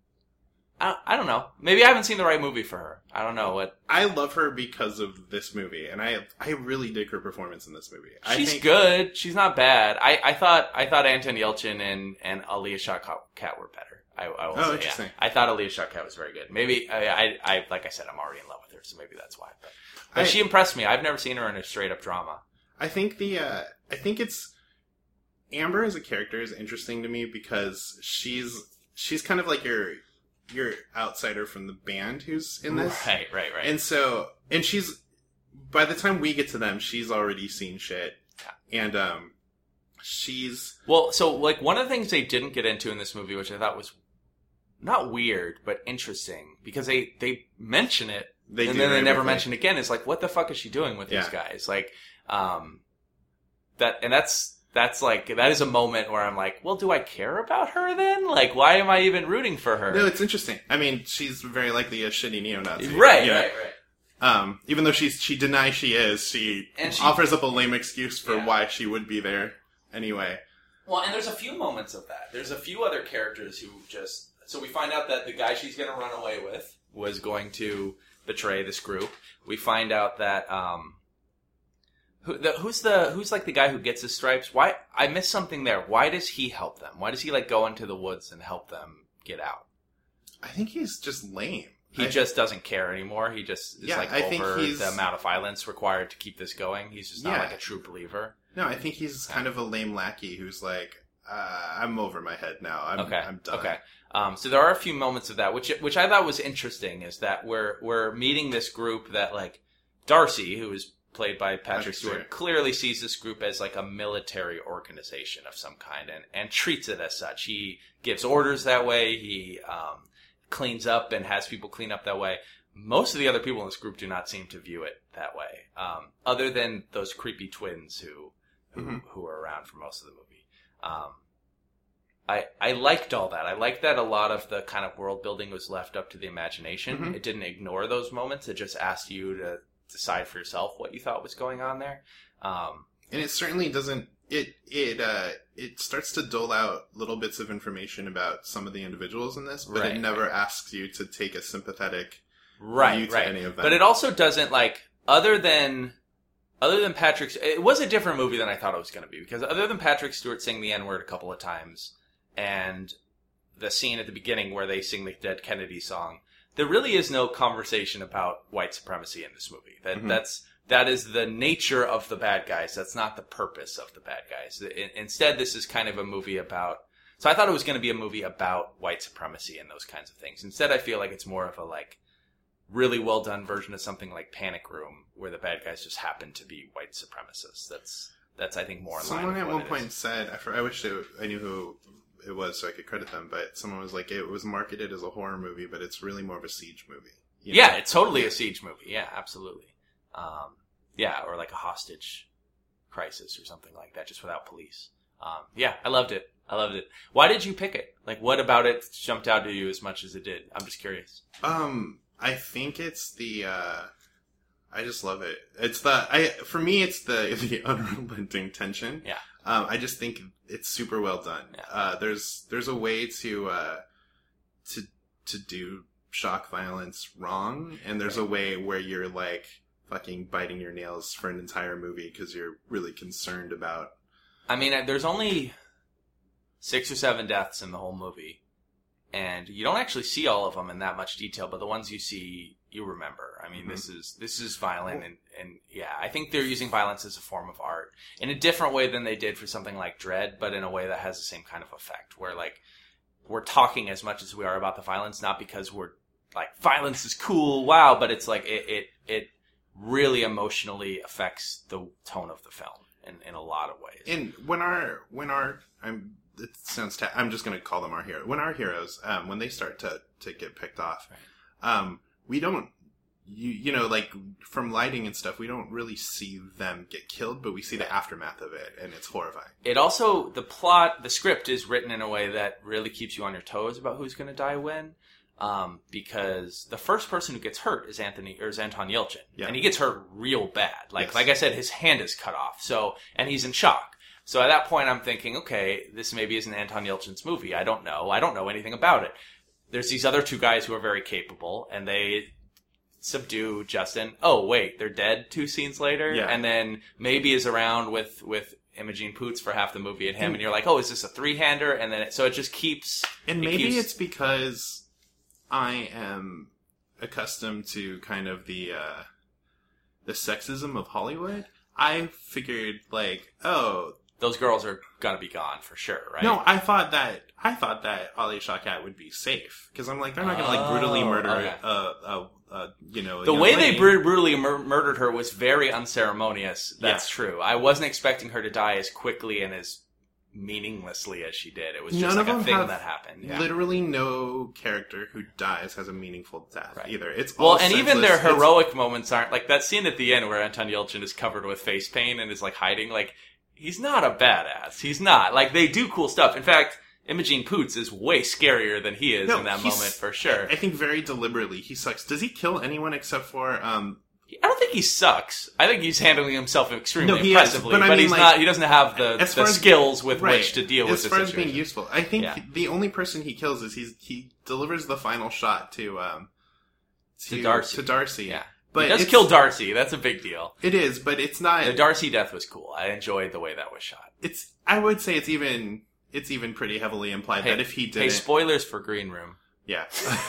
I, I don't know. Maybe I haven't seen the right movie for her. I don't know what. I love her because of this movie, and I I really dig her performance in this movie. I She's think, good. She's not bad. I, I thought I thought Anton Yelchin and and Aliyah Shawkat were better. I, I will Oh, say, interesting. Yeah. I thought Aliyah Shawkat was very good. Maybe I, I I like I said, I'm already in love with her, so maybe that's why. But, but I- she impressed me. I've never seen her in a straight up drama. I think the uh, I think it's Amber as a character is interesting to me because she's she's kind of like your your outsider from the band who's in this. Right, right, right. And so, and she's, by the time we get to them, she's already seen shit. Yeah. And, um, she's... Well, so, like, one of the things they didn't get into in this movie, which I thought was not weird, but interesting, because they, they mention it, They and do then they very never briefly. mention it again. It's like, what the fuck is she doing with these Yeah. guys? Like, um, that, and that's, That's like, that is a moment where I'm like, well, do I care about her then? Like, why am I even rooting for her? No, it's interesting. I mean, she's very likely a shitty neo-Nazi. Right, you know? right, right. Um, even though she's, she denies she is, she, And she- offers up a lame excuse for Yeah. why she would be there anyway. Well, and there's a few moments of that. There's a few other characters who just... So we find out that the guy she's going to run away with was going to betray this group. We find out that... Um, who, the, who's the who's like the guy who gets his stripes? Why I missed something there. Why does he help them? Why does he like go into the woods and help them get out? I think he's just lame. He I, just doesn't care anymore. He just is Yeah, like I think over he's- the amount of violence required to keep this going. He's just not Yeah. like a true believer. No, I think he's kind of a lame lackey who's like, uh, I'm over my head now. I'm, Okay. I'm done. Okay. Um, so there are a few moments of that, which which I thought was interesting. Is that we're we're meeting this group that like Darcy, who is played by Patrick Patrick Stewart, Stewart. clearly sees this group as like a military organization of some kind and, and treats it as such. He gives orders that way. He um, cleans up and has people clean up that way. Most of the other people in this group do not seem to view it that way, um, other than those creepy twins who who, Mm-hmm. who are around for most of the movie. Um, I I liked all that. I liked that a lot of the kind of world building was left up to the imagination. Mhm. It didn't ignore those moments. It just asked you to decide for yourself what you thought was going on there. Um, And it certainly doesn't. It it uh it starts to dole out little bits of information about some of the individuals in this, but Right, it never asks you to take a sympathetic right, view to right. any of them. But it also doesn't like other than other than Patrick. It was a different movie than I thought it was going to be because other than Patrick Stewart saying the N word a couple of times and the scene at the beginning where they sing the Dead Kennedy song, there really is no conversation about white supremacy in this movie. That Mhm. that's that is the nature of the bad guys. That's not the purpose of the bad guys. I- instead, this is kind of a movie about. So I thought it was going to be a movie about white supremacy and those kinds of things. Instead, I feel like it's more of a like really well done version of something like Panic Room, where the bad guys just happen to be white supremacists. That's that's I think more in line Someone with at what one it point is. said, I, for, I wish it, I knew who it was so I could credit them, but someone was like, it was marketed as a horror movie, but it's really more of a siege movie. You know? Yeah, it's totally a siege movie. Yeah, absolutely. Um, yeah, or like a hostage crisis or something like that, just without police. Um, yeah, I loved it. I loved it. Why did you pick it? Like, what about it jumped out to you as much as it did? I'm just curious. Um, I think it's the. Uh, I just love it. It's the. I for me, it's the the unrelenting tension. Yeah. Um, I just think it's super well done. Yeah. Uh, there's there's a way to uh, to to do shock violence wrong, and there's a way where you're like fucking biting your nails for an entire movie because you're really concerned about. I mean, there's only six or seven deaths in the whole movie, and you don't actually see all of them in that much detail, but the ones you see, you remember. I mean, mm-hmm. this is this is violent, and, and yeah, I think they're using violence as a form of art in a different way than they did for something like Dread, but in a way that has the same kind of effect, where like we're talking as much as we are about the violence, not because we're like violence is cool, wow, but it's like it it, it really emotionally affects the tone of the film in, in a lot of ways. And when our when our I'm it sounds ta- I'm just going to call them our hero. When our heroes um, when they start to to get picked off, right. um, we don't you you know like from lighting and stuff, we don't really see them get killed, but we see the aftermath of it, and it's horrifying. It also the plot, the script is written in a way that really keeps you on your toes about who's going to die when. Um, because the first person who gets hurt is Anthony or is Anton Yelchin, yeah. and he gets hurt real bad. Like yes. like I said, his hand is cut off. So and he's in shock. So at that point, I'm thinking, okay, this maybe isn't Anton Yelchin's movie. I don't know. I don't know anything about it. There's these other two guys who are very capable, and they subdue Justin. Oh wait, they're dead two scenes later, yeah. and then maybe is around with with. Imogen Poots for half the movie and him, and you're like, oh, is this a three-hander? And then it, so it just keeps. And it maybe keeps, it's because I am accustomed to kind of the uh, the sexism of Hollywood. I figured like, oh, those girls are gonna be gone for sure, right? No, I thought that I thought that Ali Shawkat would be safe because I'm like they're not gonna like brutally murder Oh, okay. a, a, a you know a the young way lady. they br- brutally mur- murdered her was very unceremonious. That's Yeah. true. I wasn't expecting her to die as quickly and as meaninglessly as she did. It was just None like of a them thing have that happened. Yeah. Literally no character who dies has a meaningful death Right. either. It's Well, all and even their senseless. It's- heroic moments aren't like that scene at the end where Anton Yelchin is covered with face paint and is like hiding. Like he's not a badass. He's not. Like they do cool stuff. In fact, Imogen Poots is way scarier than he is No, in that he's- moment for sure. I think very deliberately he sucks. Does he kill anyone except for um? I don't think he sucks. I think he's handling himself extremely No, he is, impressively, but but, I mean, he's like, not. He doesn't have the, as the far as- skills with right. which to deal as with the far as situation. being useful. I think Yeah. the only person he kills is he's he delivers the final shot to um to, To Darcy. To Darcy. Yeah, but he does it's- kill Darcy. That's a big deal. It is, but it's not. The Darcy death was cool. I enjoyed the way that was shot. It's. I would say it's even. It's even pretty heavily implied Hey, that if he hey, didn't. spoilers for Green Room. Yeah.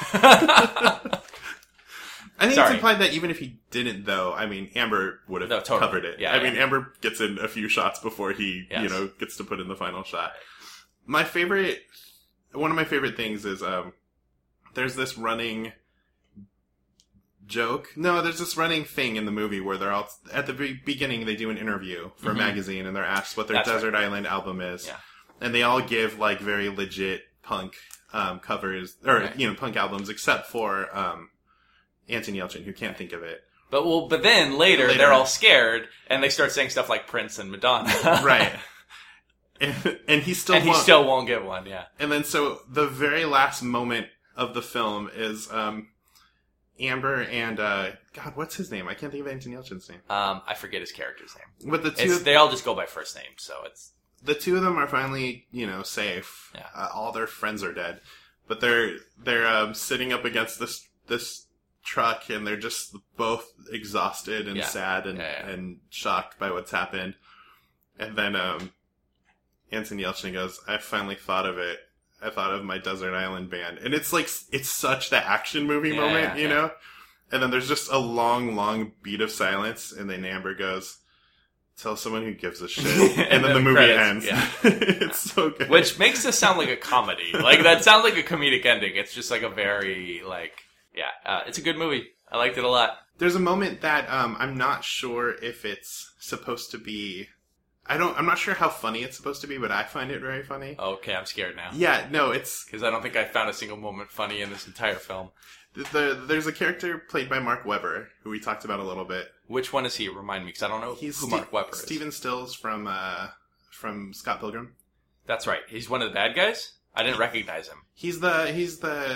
I think Sorry. it's implied that even if he didn't, though, I mean, Amber would have No, totally. covered it. Yeah, I yeah. mean, Amber gets in a few shots before he, Yes. you know, gets to put in the final shot. My favorite, one of my favorite things is, um, there's this running joke. No, there's this running thing in the movie where they're all, at the be- beginning, they do an interview for a Mhm. magazine and they're asked what their That's Desert right. Island album is. Yeah. And they all give, like, very legit punk, um, covers, or, Right. you know, punk albums, except for, um, Anton Yelchin, who can't think of it. But well, but then later, Later. they're all scared and they start saying stuff like Prince and Madonna. Right. And, and he still and he won't. still won't get one. Yeah. And then so the very last moment of the film is um, Amber and uh, God, what's his name? I can't think of Anton Yelchin's name. Um, I forget his character's name. But the two, It's, they all just go by first name, so it's the two of them are finally, you know, safe. Yeah. Uh, all their friends are dead, but they're they're um, sitting up against this this truck, and they're just both exhausted and Yeah. sad and Yeah, yeah. and shocked by what's happened. And then um, Anton Yelchin goes, "I finally thought of it. I thought of my Desert Island Band," and it's like it's such the action movie Yeah, moment, yeah, you yeah. know. And then there's just a long, long beat of silence, and then Amber goes, "Tell someone who gives a shit," and, And then, then the movie credits, ends. yeah. It's so good. which makes this sound like a comedy. Like that sounds like a comedic ending. It's just like a very like yeah. Uh, it's a good movie. I liked it a lot. There's a moment that um, I'm not sure if it's supposed to be. I don't. I'm not sure how funny it's supposed to be, but I find it very funny. Okay, I'm scared now Yeah, no, it's because I don't think I found a single moment funny in this entire film. the, the there's a character played by Mark Webber who we talked about a little bit. Which one is he? Remind me, because I don't know He's who Ste- Mark Webber is. Stephen Stills from uh, from Scott Pilgrim. That's right. He's one of the bad guys. I didn't recognize him. He's the he's the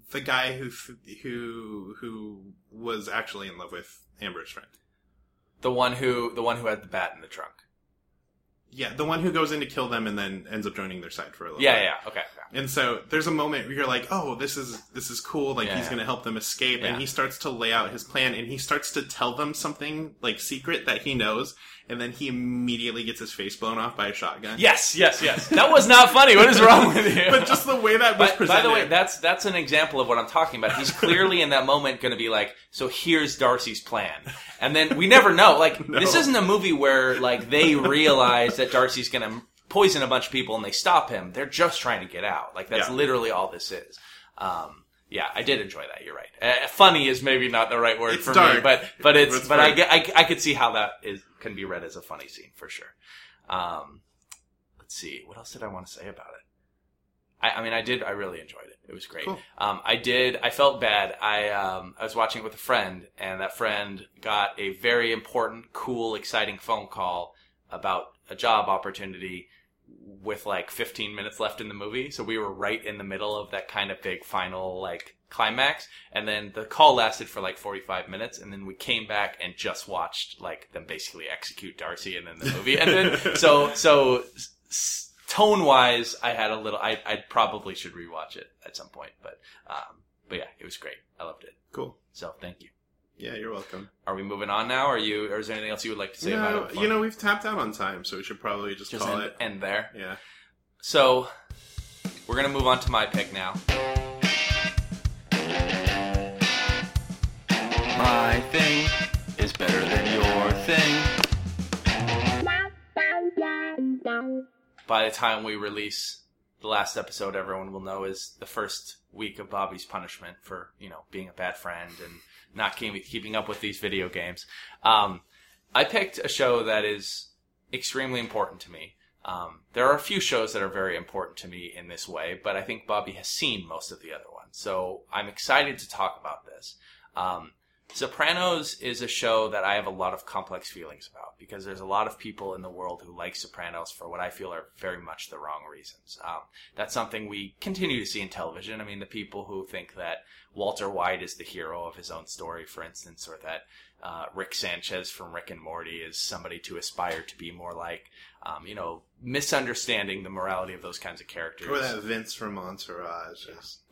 the guy who f- who who was actually in love with Amber's friend. The one who the one who had the bat in the trunk. Yeah, the one who goes in to kill them and then ends up joining their side for a little Yeah, bit. yeah, okay. okay. And so there's a moment where you're like, oh, this is this is cool. Like Yeah, he's yeah. going to help them escape, Yeah. and he starts to lay out his plan, and he starts to tell them something like secret that he knows, and then he immediately gets his face blown off by a shotgun. Yes, yes, yes. That was not funny. What is wrong with you? But just the way that was By, presented. by the way, that's that's an example of what I'm talking about. He's clearly in that moment going to be like, so here's Darcy's plan. And then we never know. Like, No. this isn't a movie where, like, they realize that Darcy's going to poison a bunch of people and they stop him. They're just trying to get out. Like, that's Yeah. literally all this is. Um, yeah, I did enjoy that. You're right. Uh, funny is maybe not the right word It's for dark. me, but but it's It's but I, fun. get, I I could see how that is can be read as a funny scene for sure. Um, let's see, what else did I want to say about it? I, I mean, I did. I really enjoyed it. It was great. Cool. Um, I did. I felt bad. I um, I was watching it with a friend, and that friend got a very important, cool, exciting phone call about a job opportunity with like fifteen minutes left in the movie. So we were right in the middle of that kind of big final like climax, and then the call lasted for like forty-five minutes, and then we came back and just watched like them basically execute Darcy and then the movie, and then so so. S- Tone wise, I had a little. I I probably should rewatch it at some point, but um, but yeah, it was great. I loved it. Cool. So thank you. Yeah, you're welcome. Are we moving on now? Are you? Or is there anything else you would like to say about No, it? you know, we've tapped out on time, so we should probably just, just call end, it. end there. Yeah. So we're gonna move on to my pick now. My thing is better than your thing. By the time we release the last episode, everyone will know is the first week of Bobby's punishment for, you know, being a bad friend and not keep, keeping up with these video games. Um, I picked a show that is extremely important to me. Um, there are a few shows that are very important to me in this way, but I think Bobby has seen most of the other ones. So I'm excited to talk about this. Um, Sopranos is a show that I have a lot of complex feelings about because there's a lot of people in the world who like Sopranos for what I feel are very much the wrong reasons. Um, that's something we continue to see in television. I mean, the people who think that Walter White is the hero of his own story, for instance, or that uh, Rick Sanchez from Rick and Morty is somebody to aspire to be more like, um, you know, misunderstanding the morality of those kinds of characters. Or that Vince from Entourage is.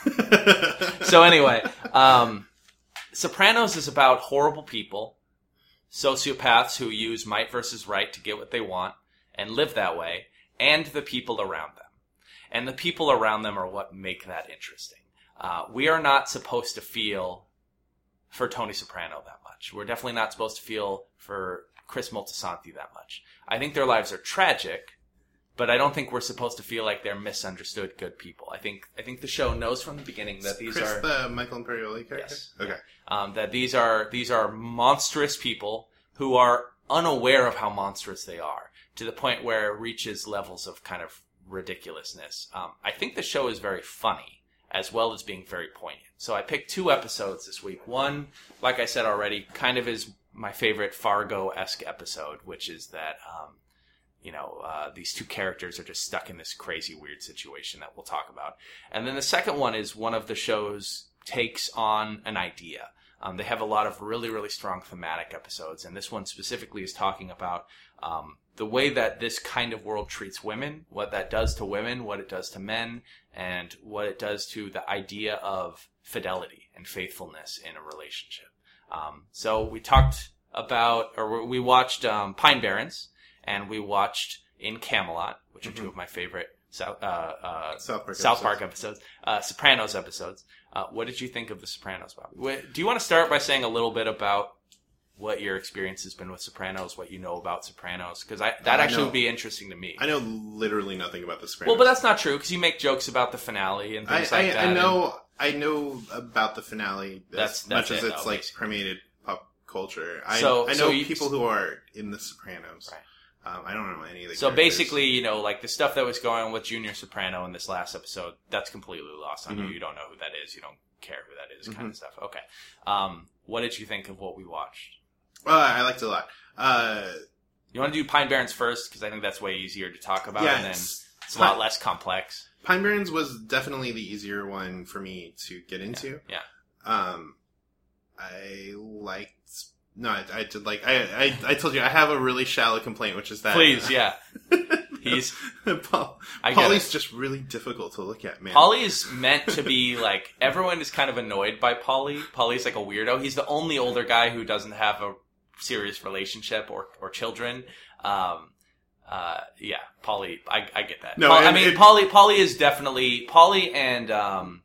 So anyway, um, Sopranos is about horrible people, sociopaths who use might versus right to get what they want and live that way, and the people around them. And the people around them are what make that interesting. Uh, we are not supposed to feel for Tony Soprano that much. We're definitely not supposed to feel for Chris Moltisanti that much. I think their lives are tragic, but I don't think we're supposed to feel like they're misunderstood good people. I think I think the show knows from the beginning that these Chris, are the Michael Imperioli character? Yes. Okay. um, that these are these are monstrous people who are unaware of how monstrous they are to the point where it reaches levels of kind of ridiculousness. Um, I think the show is very funny as well as being very poignant. So I picked two episodes this week. One, like I said already, kind of is my favorite Fargo-esque episode, which is that. Um, You know, uh, these two characters are just stuck in this crazy, weird situation that we'll talk about. And then the second one is one of the show's takes on an idea. Um, they have a lot of really, really strong thematic episodes. And this one specifically is talking about um, the way that this kind of world treats women, what that does to women, what it does to men, and what it does to the idea of fidelity and faithfulness in a relationship. Um, so we talked about, or we watched um, Pine Barrens. And we watched In Camelot, which are mm-hmm. two of my favorite South, uh, uh, South Park South episodes. Park episodes, uh, Sopranos episodes. Uh, what did you think of the Sopranos, Bobby? Do you want to start by saying a little bit about what your experience has been with Sopranos, what you know about Sopranos? Because that I actually know. would be interesting to me. I know literally nothing about the Sopranos. Well, but that's not true because you make jokes about the finale and things I, like I, that. I know. I know about the finale as That's- that's much as it, it's though, like basically. permeated pop culture. I, So- I know so you- people who are in the Sopranos. Right. Um, I don't know any of the So characters. basically, you know, like the stuff that was going on with Junior Soprano in this last episode, that's completely lost on Mhm. you. You don't know who that is. You don't care who that is, kind Mhm. of stuff. Okay. Um, what did you think of what we watched? Well, I liked it a lot. Uh, You want to do Pine Barrens first because I think that's way easier to talk about, yeah, and then it's- it's a lot less complex. Pine Barrens was definitely the easier one for me to get into. Yeah. Um, I liked. No, I, I did like. I, I I told you I have a really shallow complaint, which is that. Please, yeah. He's Paul, I get Polly's it. just really difficult to look at, man. Polly is meant to be like everyone is kind of annoyed by Polly. Polly's like a weirdo. He's the only older guy who doesn't have a serious relationship or or children. Um, uh, yeah, Polly. I I get that. No, Paul, and, I mean and, Polly. Polly is definitely Polly and um,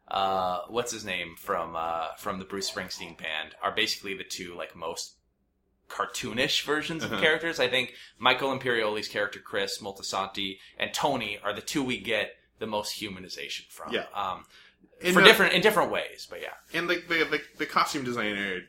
uh, what's his name from uh from the Bruce Springsteen band are basically the two like most cartoonish versions of uh-huh. characters. I think Michael Imperioli's character Chris Moltisanti and Tony are the two we get the most humanization from. Yeah. Um, And for the- different in different ways, but yeah. And like the, the the costume designer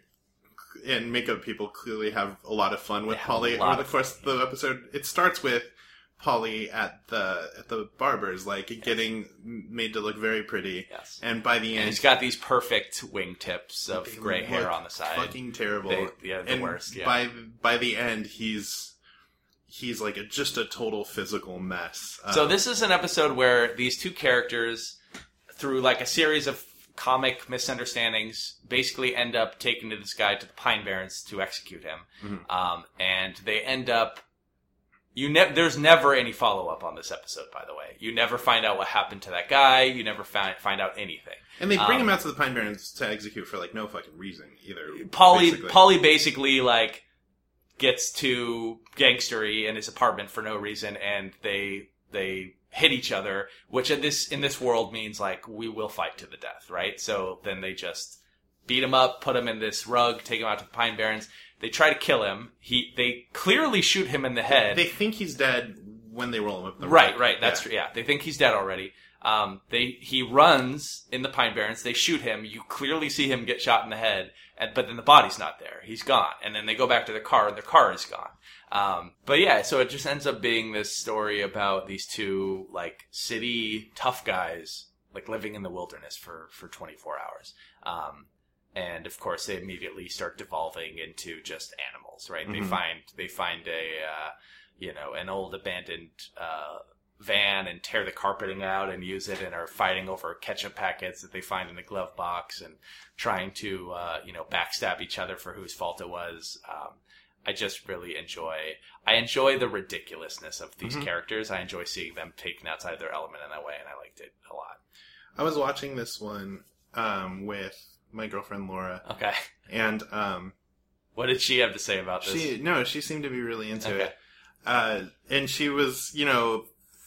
and makeup people clearly have a lot of fun with They have Polly a lot over the of course of the episode. It starts with Polly at the at the barber's, like getting made to look very pretty. Yes. And by the And end, he's got these perfect wingtips of they gray hair look on the side. fucking terrible. They- yeah, the and worst, yeah. By by the end, he's he's like a, just a total physical mess. So Um, this is an episode where these two characters, through like a series of comic misunderstandings, basically end up taking to this guy to the Pine Barrens to execute him. Mhm. Um, and they end up. You ne- There's never any follow up on this episode, by the way. You never find out what happened to that guy. You never find find out anything. and they bring um, him out to the Pine Barrens to execute for like no fucking reason either. Polly basically. Polly basically like gets too gangstery in his apartment for no reason, and they they hit each other, which in this in this world means like we will fight to the death, right? So then they just beat him up, put him in this rug, take him out to the Pine Barrens. They try to kill him. He they clearly shoot him in the head. They think he's dead when they roll him up the Right, road. right. That's Yeah. true. Yeah, they think he's dead already. Um, they he runs in the Pine Barrens. They shoot him. You clearly see him get shot in the head, and but then the body's not there. He's gone. And then they go back to their car, and their car is gone. Um, but yeah, so it just ends up being this story about these two like city tough guys like living in the wilderness for for twenty-four hours. Um, and of course, they immediately start devolving into just animals, right? They Mhm. find they find a uh, you know an old abandoned uh, van and tear the carpeting out and use it, and are fighting over ketchup packets that they find in the glove box and trying to uh, you know backstab each other for whose fault it was. Um, I just really enjoy. I enjoy the ridiculousness of these Mhm. characters. I enjoy seeing them taken outside their element in that way, and I liked it a lot. I was watching this one um, with my girlfriend Laura, Okay, and um, what did she have to say about this? she no, she seemed to be really into Okay. it, uh, and she was, you know,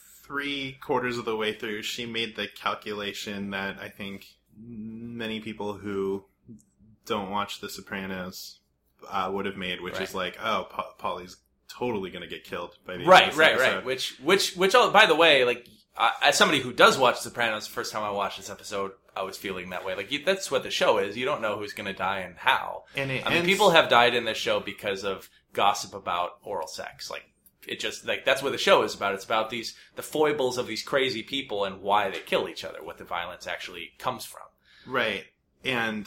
three quarters of the way through. She made the calculation that I think many people who don't watch The Sopranos uh, would have made, which Right. is like, oh, Pa- Polly's totally going to get killed by the end Right, of this right, episode. right. Which, which, which. Oh, by the way, like I, as somebody who does watch Sopranos, the first time I watched this episode, I was feeling that way. Like you, that's what the show is. You don't know who's going to die and how. And it I mean, ends- people have died in this show because of gossip about oral sex. Like it just like that's what the show is about. It's about these the foibles of these crazy people and why they kill each other. What the violence actually comes from. Right. And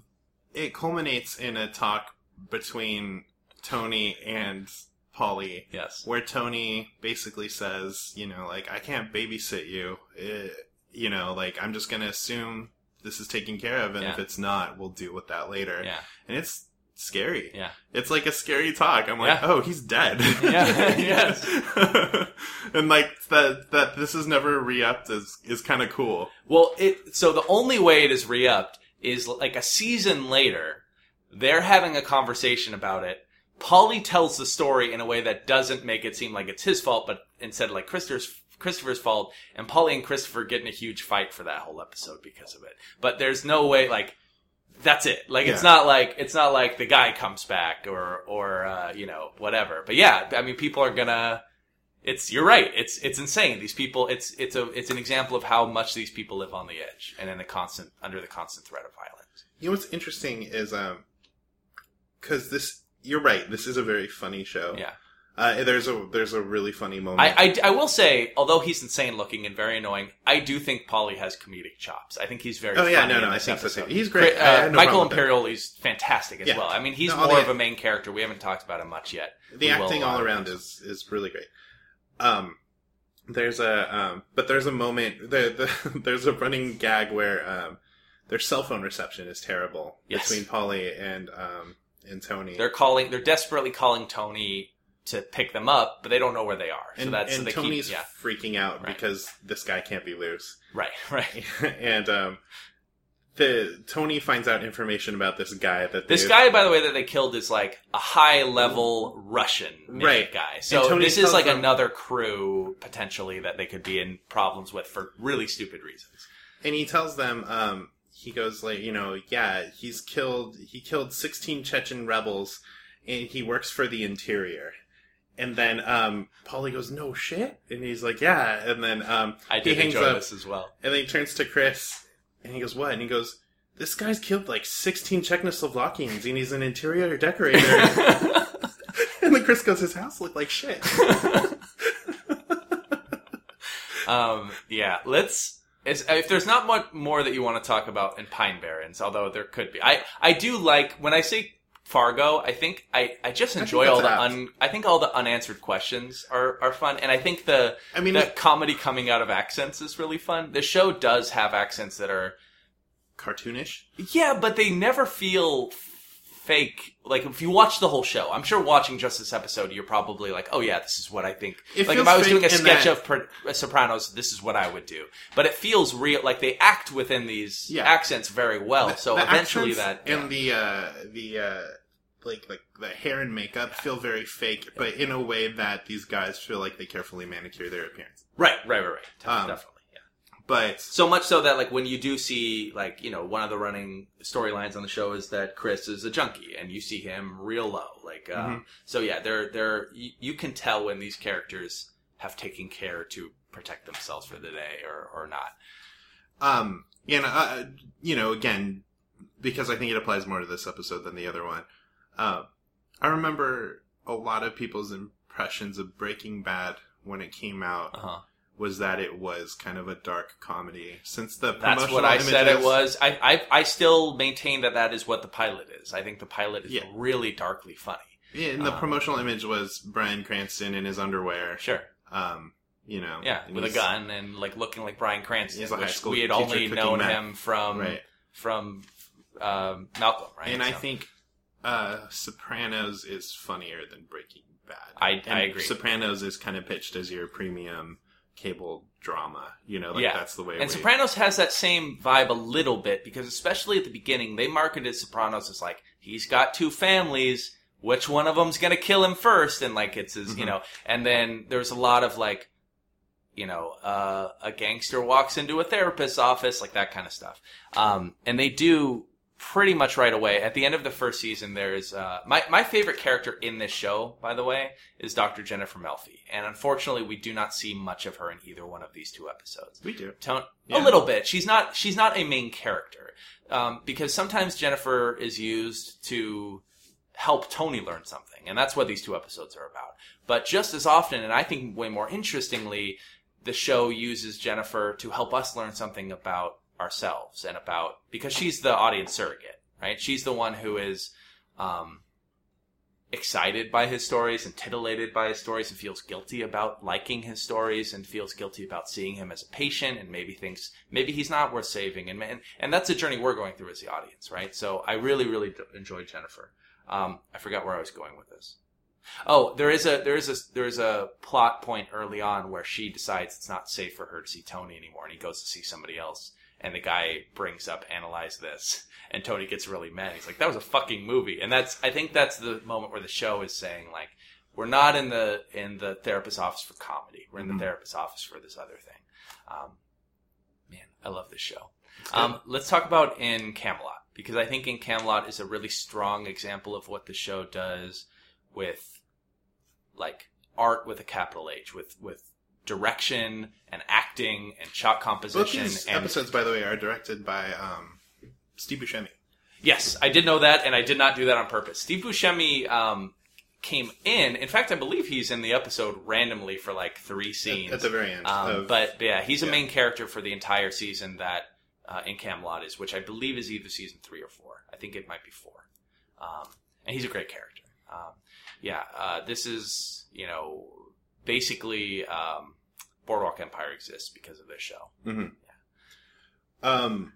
it culminates in a talk between Tony and Polly. Yes. Where Tony basically says, you know, like, I can't babysit you. Uh you know, like, I'm just going to assume this is taken care of, and Yeah. if it's not, we'll deal with that later. Yeah. And it's scary. Yeah. It's like a scary talk. I'm like, Yeah. oh, he's dead. Yeah, yes. And like, that, that this is never re-upped is, is kind of cool. Well, it so the only way it is re-upped is like a season later, they're having a conversation about it. Polly tells the story in a way that doesn't make it seem like it's his fault, but instead like Christopher's Christopher's fault, and Polly and Christopher get in a huge fight for that whole episode because of it. But there's no way, like, that's it. Like, it's Yeah. not like, it's not like the guy comes back or, or, uh, you know, whatever. But yeah, I mean, people are gonna, it's, you're right. It's, it's insane. These people, it's, it's a, it's an example of how much these people live on the edge and in the constant, under the constant threat of violence. You know what's interesting is, um, cause this, you're right, this is a very funny show. Yeah. Uh, there's a, there's a really funny moment. I, I, I will say, although he's insane looking and very annoying, I do think Polly has comedic chops. I think he's very Oh, yeah, funny no, no, in I this think so, episode. too. He's great. Uh, I had no Michael problem with that. Imperioli's fantastic as Yeah. well. I mean, he's No, all more the- of a main character. We haven't talked about him much yet. The We will, acting all uh, around is, is really great. Um, there's a um, but there's a moment the, the there's a running gag where um, their cell phone reception is terrible Yes. between Polly and um, and Tony. They're calling. They're desperately calling Tony to pick them up, but they don't know where they are. So and that's and so they Tony's keep, yeah. freaking out Right. because this guy can't be loose. Right, right. and um, the Tony finds out information about this guy that This they've- guy, by the way, that they killed is like a high-level Russian maybe Right. guy. And So Tony this is tells like them- another crew potentially that they could be in problems with for really stupid reasons. and he tells them, um, he goes like, you know, yeah, he's killed, he killed sixteen Chechen rebels, and he works for the Interior. And then um, Paulie goes, no shit, and he's like, yeah. And then um, I he did hangs enjoy up, this as well. and then he turns to Chris, and he goes, what? And he goes, this guy's killed like sixteen Czechoslovakians, and he's an interior decorator. And then Chris goes, his house looked like shit. Um, yeah, let's. Is, if there's not much more that you want to talk about in Pine Barrens, although there could be, I I do like when I say Fargo. I think I, I just enjoy that's all the apt. un. I think all the unanswered questions are, are fun, and I think the I mean, the it- comedy coming out of accents is really fun. The show does have accents that are Cartoonish. yeah, but they never feel fake. Like if you watch the whole show, I'm sure watching just this episode, you're probably like, oh yeah, this is what I think. It Like if feels I was fake doing a in sketch that- of per- Sopranos, this is what I would do. But it feels real. Like they act within these Yeah. accents very well. so The eventually accents that and the uh, the uh, like like the hair and makeup feel very fake, but in a way that these guys feel like they carefully manicure their appearance. right, right, right, right. Um, Definitely. Yeah. But So much so that like when you do see like, you know, one of the running storylines on the show is that Chris is a junkie and you see him real low. Like um, Mhm. so yeah, they're they're you, you can tell when these characters have taken care to protect themselves for the day or or not. um, you know, uh, you know, again, because I think it applies more to this episode than the other one. Uh, I remember a lot of people's impressions of Breaking Bad when it came out. Uh-huh. Was that it was kind of a dark comedy. Since the That's promotional what I said it images- was. I, I I still maintain that that is what the pilot is. I think the pilot is Yeah. really darkly funny. Yeah, and the Um, promotional image was Bryan Cranston in his underwear. Sure. Um, you know, Yeah, and with a he's- gun and like looking like Bryan Cranston, He's a high which school we had teacher only cooking known meth. him from Right. from um, Malcolm, right? And I So- think uh, Sopranos is funnier than Breaking Bad. I- And I agree. Sopranos is kind of pitched as your premium cable drama. You know, like Yeah. that's the way. And we- Sopranos has that same vibe a little bit because especially at the beginning, they marketed Sopranos as like, he's got two families, which one of them's gonna kill him first? And like, it's his, you Mhm. know, and then there's a lot of like, you know, uh, a gangster walks into a therapist's office, like that kind of stuff. Um, and they do pretty much right away. At the end of the first season, there's, uh, my, my favorite character in this show, by the way, is Doctor Jennifer Melfi. And unfortunately, we do not see much of her in either one of these two episodes. we do. Tone, Yeah. A little bit. She's not. She's not a main character um, because sometimes Jennifer is used to help Tony learn something, and that's what these two episodes are about. But just as often, and I think way more interestingly, the show uses Jennifer to help us learn something about ourselves and about because she's the audience surrogate, right? She's the one who is um, excited by his stories and titillated by his stories and feels guilty about liking his stories and feels guilty about seeing him as a patient and maybe thinks maybe he's not worth saving. And and, and that's a journey we're going through as the audience, right? So I really, really d- enjoyed Jennifer. Um, I forgot where I was going with this. Oh, there is a there is a there is a plot point early on where she decides it's not safe for her to see Tony anymore, and he goes to see somebody else. And the guy brings up, analyze this, and Tony gets really mad. He's like, "That was a fucking movie." And that's I think that's the moment where the show is saying like, we're not in the in the therapist's office for comedy. We're in the Mhm. therapist's office for this other thing. Um, man, I love this show. Um, let's talk about in Camelot because I think in Camelot is a really strong example of what the show does with like art with a capital H, with with direction and acting and shot Both composition. these and episodes, by the way, are directed by um, Steve Buscemi. yes, I did know that, and I did not do that on purpose. Steve Buscemi um, came in. In fact, I believe he's in the episode randomly for like three scenes At the very end. Um, of, but yeah, he's a yeah. main character for the entire season that uh, in Camelot is, which I believe is either season three or four. I think it might be four. Um, and he's a great character. Um, yeah, uh, this is, you know, basically um, Boardwalk Empire exists because of this show. Mm-hmm. Yeah. Um,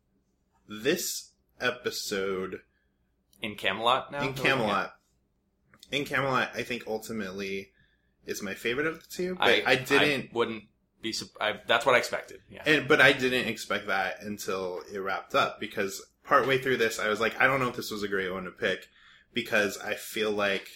this episode in Camelot now. In Camelot, in Camelot, I think ultimately is my favorite of the two. But I, I didn't. I wouldn't be. I, that's what I expected. Yeah. And but I didn't expect that until it wrapped up, because partway through this, I was like, I don't know if this was a great one to pick, because I feel like,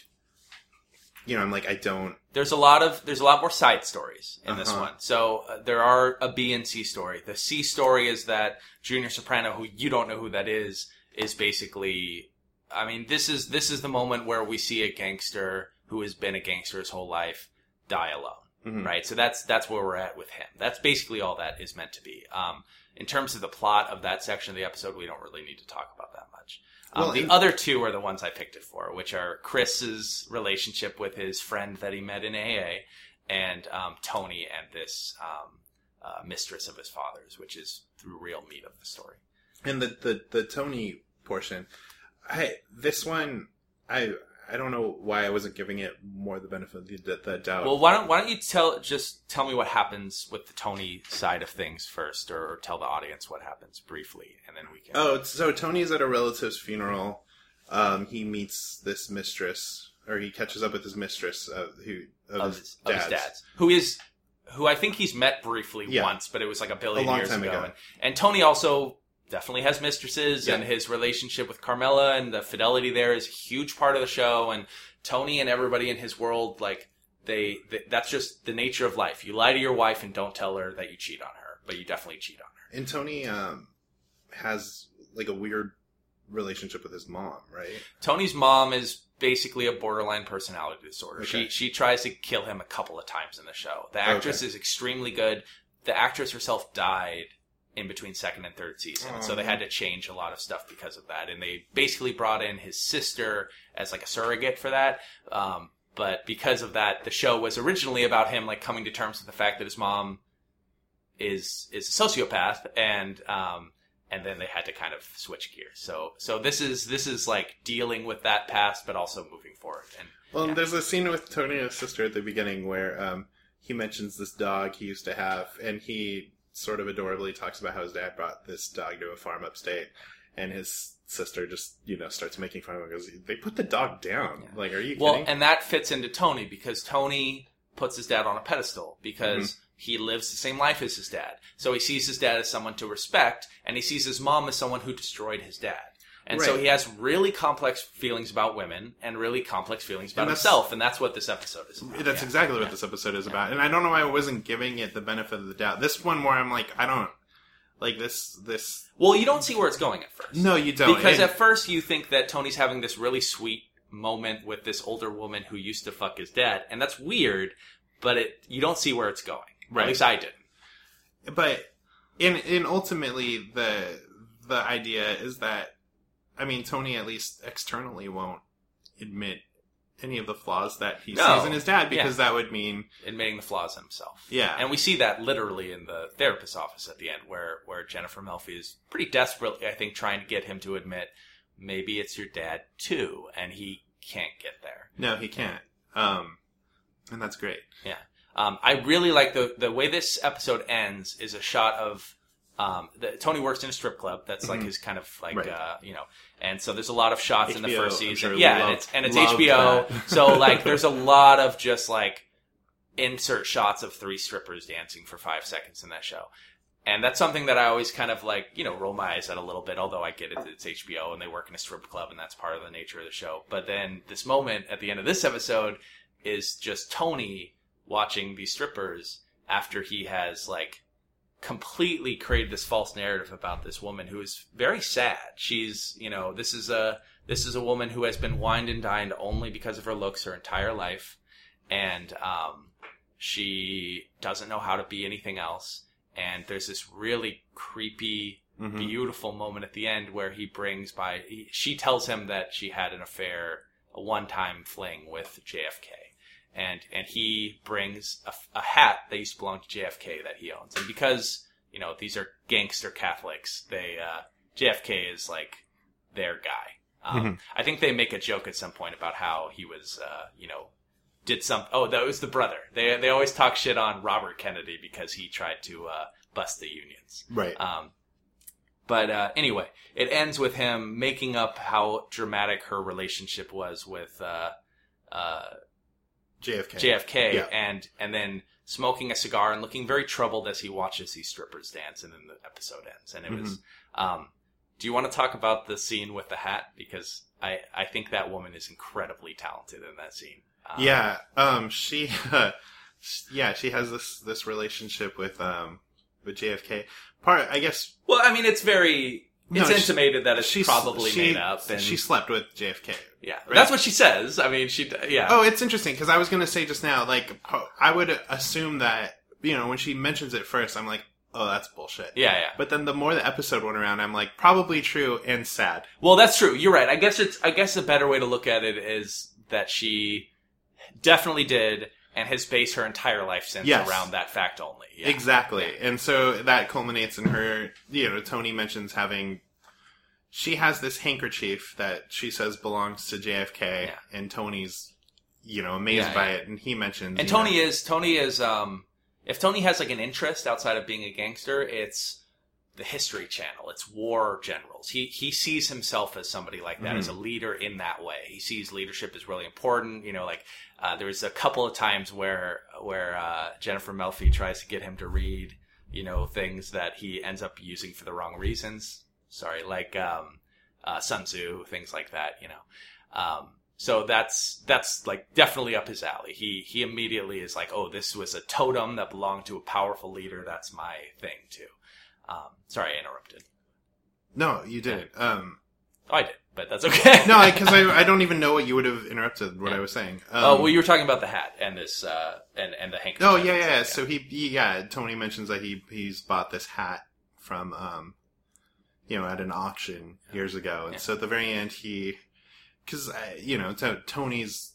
you know, I'm like, I don't. There's a lot of there's a lot more side stories in uh-huh. this one. So uh, there are a B and C story. The C story is that Junior Soprano, who you don't know who that is, is basically. I mean, this is this is the moment where we see a gangster who has been a gangster his whole life die alone. Mm-hmm. Right, so that's that's where we're at with him. That's basically all that is meant to be. Um, in terms of the plot of that section of the episode, we don't really need to talk about that much. Um, well, the in- other two are the ones I picked it for, which are Chris's relationship with his friend that he met in A A, and um, Tony and this um, uh, mistress of his father's, which is the real meat of the story. And the the, the Tony portion, I this one I. I don't know why I wasn't giving it more the benefit of the, the, the doubt. Well, why don't why don't you tell just tell me what happens with the Tony side of things first, or, or tell the audience what happens briefly, and then we can. Oh, so Tony's at a relative's funeral. Um, he meets this mistress, or he catches up with his mistress, uh, who of, of, his, his, dad's. of his dad's, who is who I think he's met briefly yeah. once, but it was like a billion a long years time ago. ago. And, and Tony also. Definitely has mistresses, yeah. and his relationship with Carmela and the fidelity there is a huge part of the show. And Tony and everybody in his world, like they, they, that's just the nature of life. You lie to your wife and don't tell her that you cheat on her, but you definitely cheat on her. And Tony um, has like a weird relationship with his mom, right? Tony's mom is basically a borderline personality disorder. Okay. She she tries to kill him a couple of times in the show. The actress okay. is extremely good. The actress herself died in between second and third season. Oh, so they had to change a lot of stuff because of that. And they basically brought in his sister as like a surrogate for that. Um, but because of that, the show was originally about him like coming to terms with the fact that his mom is is a sociopath, and um, and then they had to kind of switch gears. So so this is this is like dealing with that past, but also moving forward. And well, yeah. there's a scene with Tony and his sister at the beginning where um, he mentions this dog he used to have, and he sort of adorably talks about how his dad brought this dog to a farm upstate, and his sister just, you know, starts making fun of him and goes, they put the dog down. Yeah. Like, are you kidding? Well, and that fits into Tony, because Tony puts his dad on a pedestal because mm-hmm. he lives the same life as his dad. So he sees his dad as someone to respect, and he sees his mom as someone who destroyed his dad. And right. so he has really complex feelings about women and really complex feelings about and himself, and that's what this episode is about. That's yeah. exactly what yeah. this episode is yeah. about. And I don't know why I wasn't giving it the benefit of the doubt. This one more, I'm like, I don't, like this, this... Well, you don't see where it's going at first. No, you don't. Because and... at first you think that Tony's having this really sweet moment with this older woman who used to fuck his dad, and that's weird, but it you don't see where it's going. Right. At least I didn't. But, in, in ultimately, the the idea is that, I mean, Tony, at least externally, won't admit any of the flaws that he no. sees in his dad, because yeah. that would mean... admitting the flaws in himself. Yeah. And we see that literally in the therapist's office at the end, where, where Jennifer Melfi is pretty desperately, I think, trying to get him to admit, maybe it's your dad, too, and he can't get there. No, he can't. Um, and that's great. Yeah. Um, I really like the the way this episode ends is a shot of... Um, the, Tony works in a strip club. That's like mm-hmm. his kind of like, right. uh, you know, and so there's a lot of shots H B O, in the first season. Sure yeah, loved, and it's, and it's H B O. That. So like, there's a lot of just like insert shots of three strippers dancing for five seconds in that show. And that's something that I always kind of like, you know, roll my eyes at a little bit, although I get it, it's H B O and they work in a strip club and that's part of the nature of the show. But then this moment at the end of this episode is just Tony watching these strippers after he has like, completely created this false narrative about this woman who is very sad. She's, you know, this is a this is a woman who has been wined and dined only because of her looks her entire life, and um, she doesn't know how to be anything else. And there's this really creepy, mm-hmm. beautiful moment at the end where he brings by. He, she tells him that she had an affair, a one-time fling with J F K. And and he brings a, a hat that used to belong to J F K that he owns. And because, you know, these are gangster Catholics, they uh, J F K is like their guy. Um, mm-hmm. I think they make a joke at some point about how he was, uh, you know, did some. Oh, that was the brother. They they always talk shit on Robert Kennedy because he tried to uh, bust the unions. Right. Um, but uh, anyway, it ends with him making up how dramatic her relationship was with uh, uh, J F K. J F K, Yeah. and and then smoking a cigar and looking very troubled as he watches these strippers dance, and then the episode ends. And it was. Mm-hmm. Um, do you want to talk about the scene with the hat? Because I, I think that woman is incredibly talented in that scene. Um, Yeah, um, she, uh, yeah, she has this this relationship with um with J F K. Part, I guess. Well, I mean, it's very. It's No, she- intimated that it's she's probably she, made up. And, She slept with J F K. yeah, right? that's what she says. I mean, she. Yeah. Oh, it's interesting because I was going to say just now, like, I would assume that, you know, when she mentions it first, I'm like, oh, that's bullshit. Yeah, yeah. But then the more the episode went around, I'm like, probably true and sad. Well, that's true. You're right. I guess it's. I guess a better way to look at it is that she definitely did, and has based her entire life since Yes. around that fact only. Yeah. Exactly. And so that culminates in her, you know, Tony mentions having, she has this handkerchief that she says belongs to J F K, Yeah. and Tony's, you know, amazed Yeah, by yeah. it, and he mentions... And you Tony know, is Tony is um if Tony has like an interest outside of being a gangster, it's the History Channel. It's war generals. He he sees himself as somebody like that, Mm-hmm. as a leader in that way. He sees leadership as really important. You know, like uh, there was a couple of times where where uh, Jennifer Melfi tries to get him to read, you know, things that he ends up using for the wrong reasons. Sorry, like um, uh, Sun Tzu, things like that. You know. Um, So that's that's like definitely up his alley. He he immediately is like, oh, this was a totem that belonged to a powerful leader. That's my thing too. Um, sorry, I interrupted. No, you didn't. Um, Oh, I did, but that's okay. no, because I, I, I don't even know what you would have interrupted what Yeah. I was saying. Um, Oh, well, you were talking about the hat and this uh, and and the handkerchief. Oh, yeah, yeah. So he, he, yeah, Tony mentions that he he's bought this hat from, um, you know, at an auction years ago. And Yeah. so at the very end, he, because, you know, to, Tony's,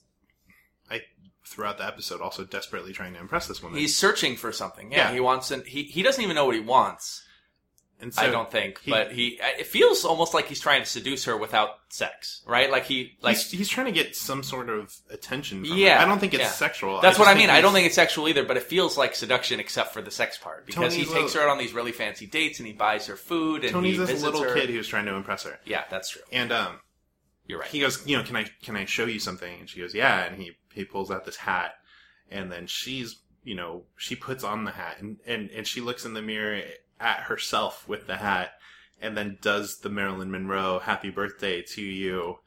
I, throughout the episode, also desperately trying to impress this woman. He's searching for something. Yeah, Yeah. he wants an, he he doesn't even know what he wants. and so I don't think, he- but he it feels almost like he's trying to seduce her without sex, right? Like he like he's, he's trying to get some sort of attention from Yeah, her. I don't think it's yeah. sexual. That's what just I mean. I he's- don't think it's sexual either, but it feels like seduction except for the sex part. Because Tony's he takes a- her out on these really fancy dates and he buys her food and Tony's he this visits little her. kid who's trying to impress her. Yeah, that's true. And, um, You're right. he goes, you know, can I can I show you something? And she goes, yeah. And he, he pulls out this hat, and then she's, you know, she puts on the hat, and, and, and she looks in the mirror at herself with the hat, and then does the Marilyn Monroe "Happy Birthday to You."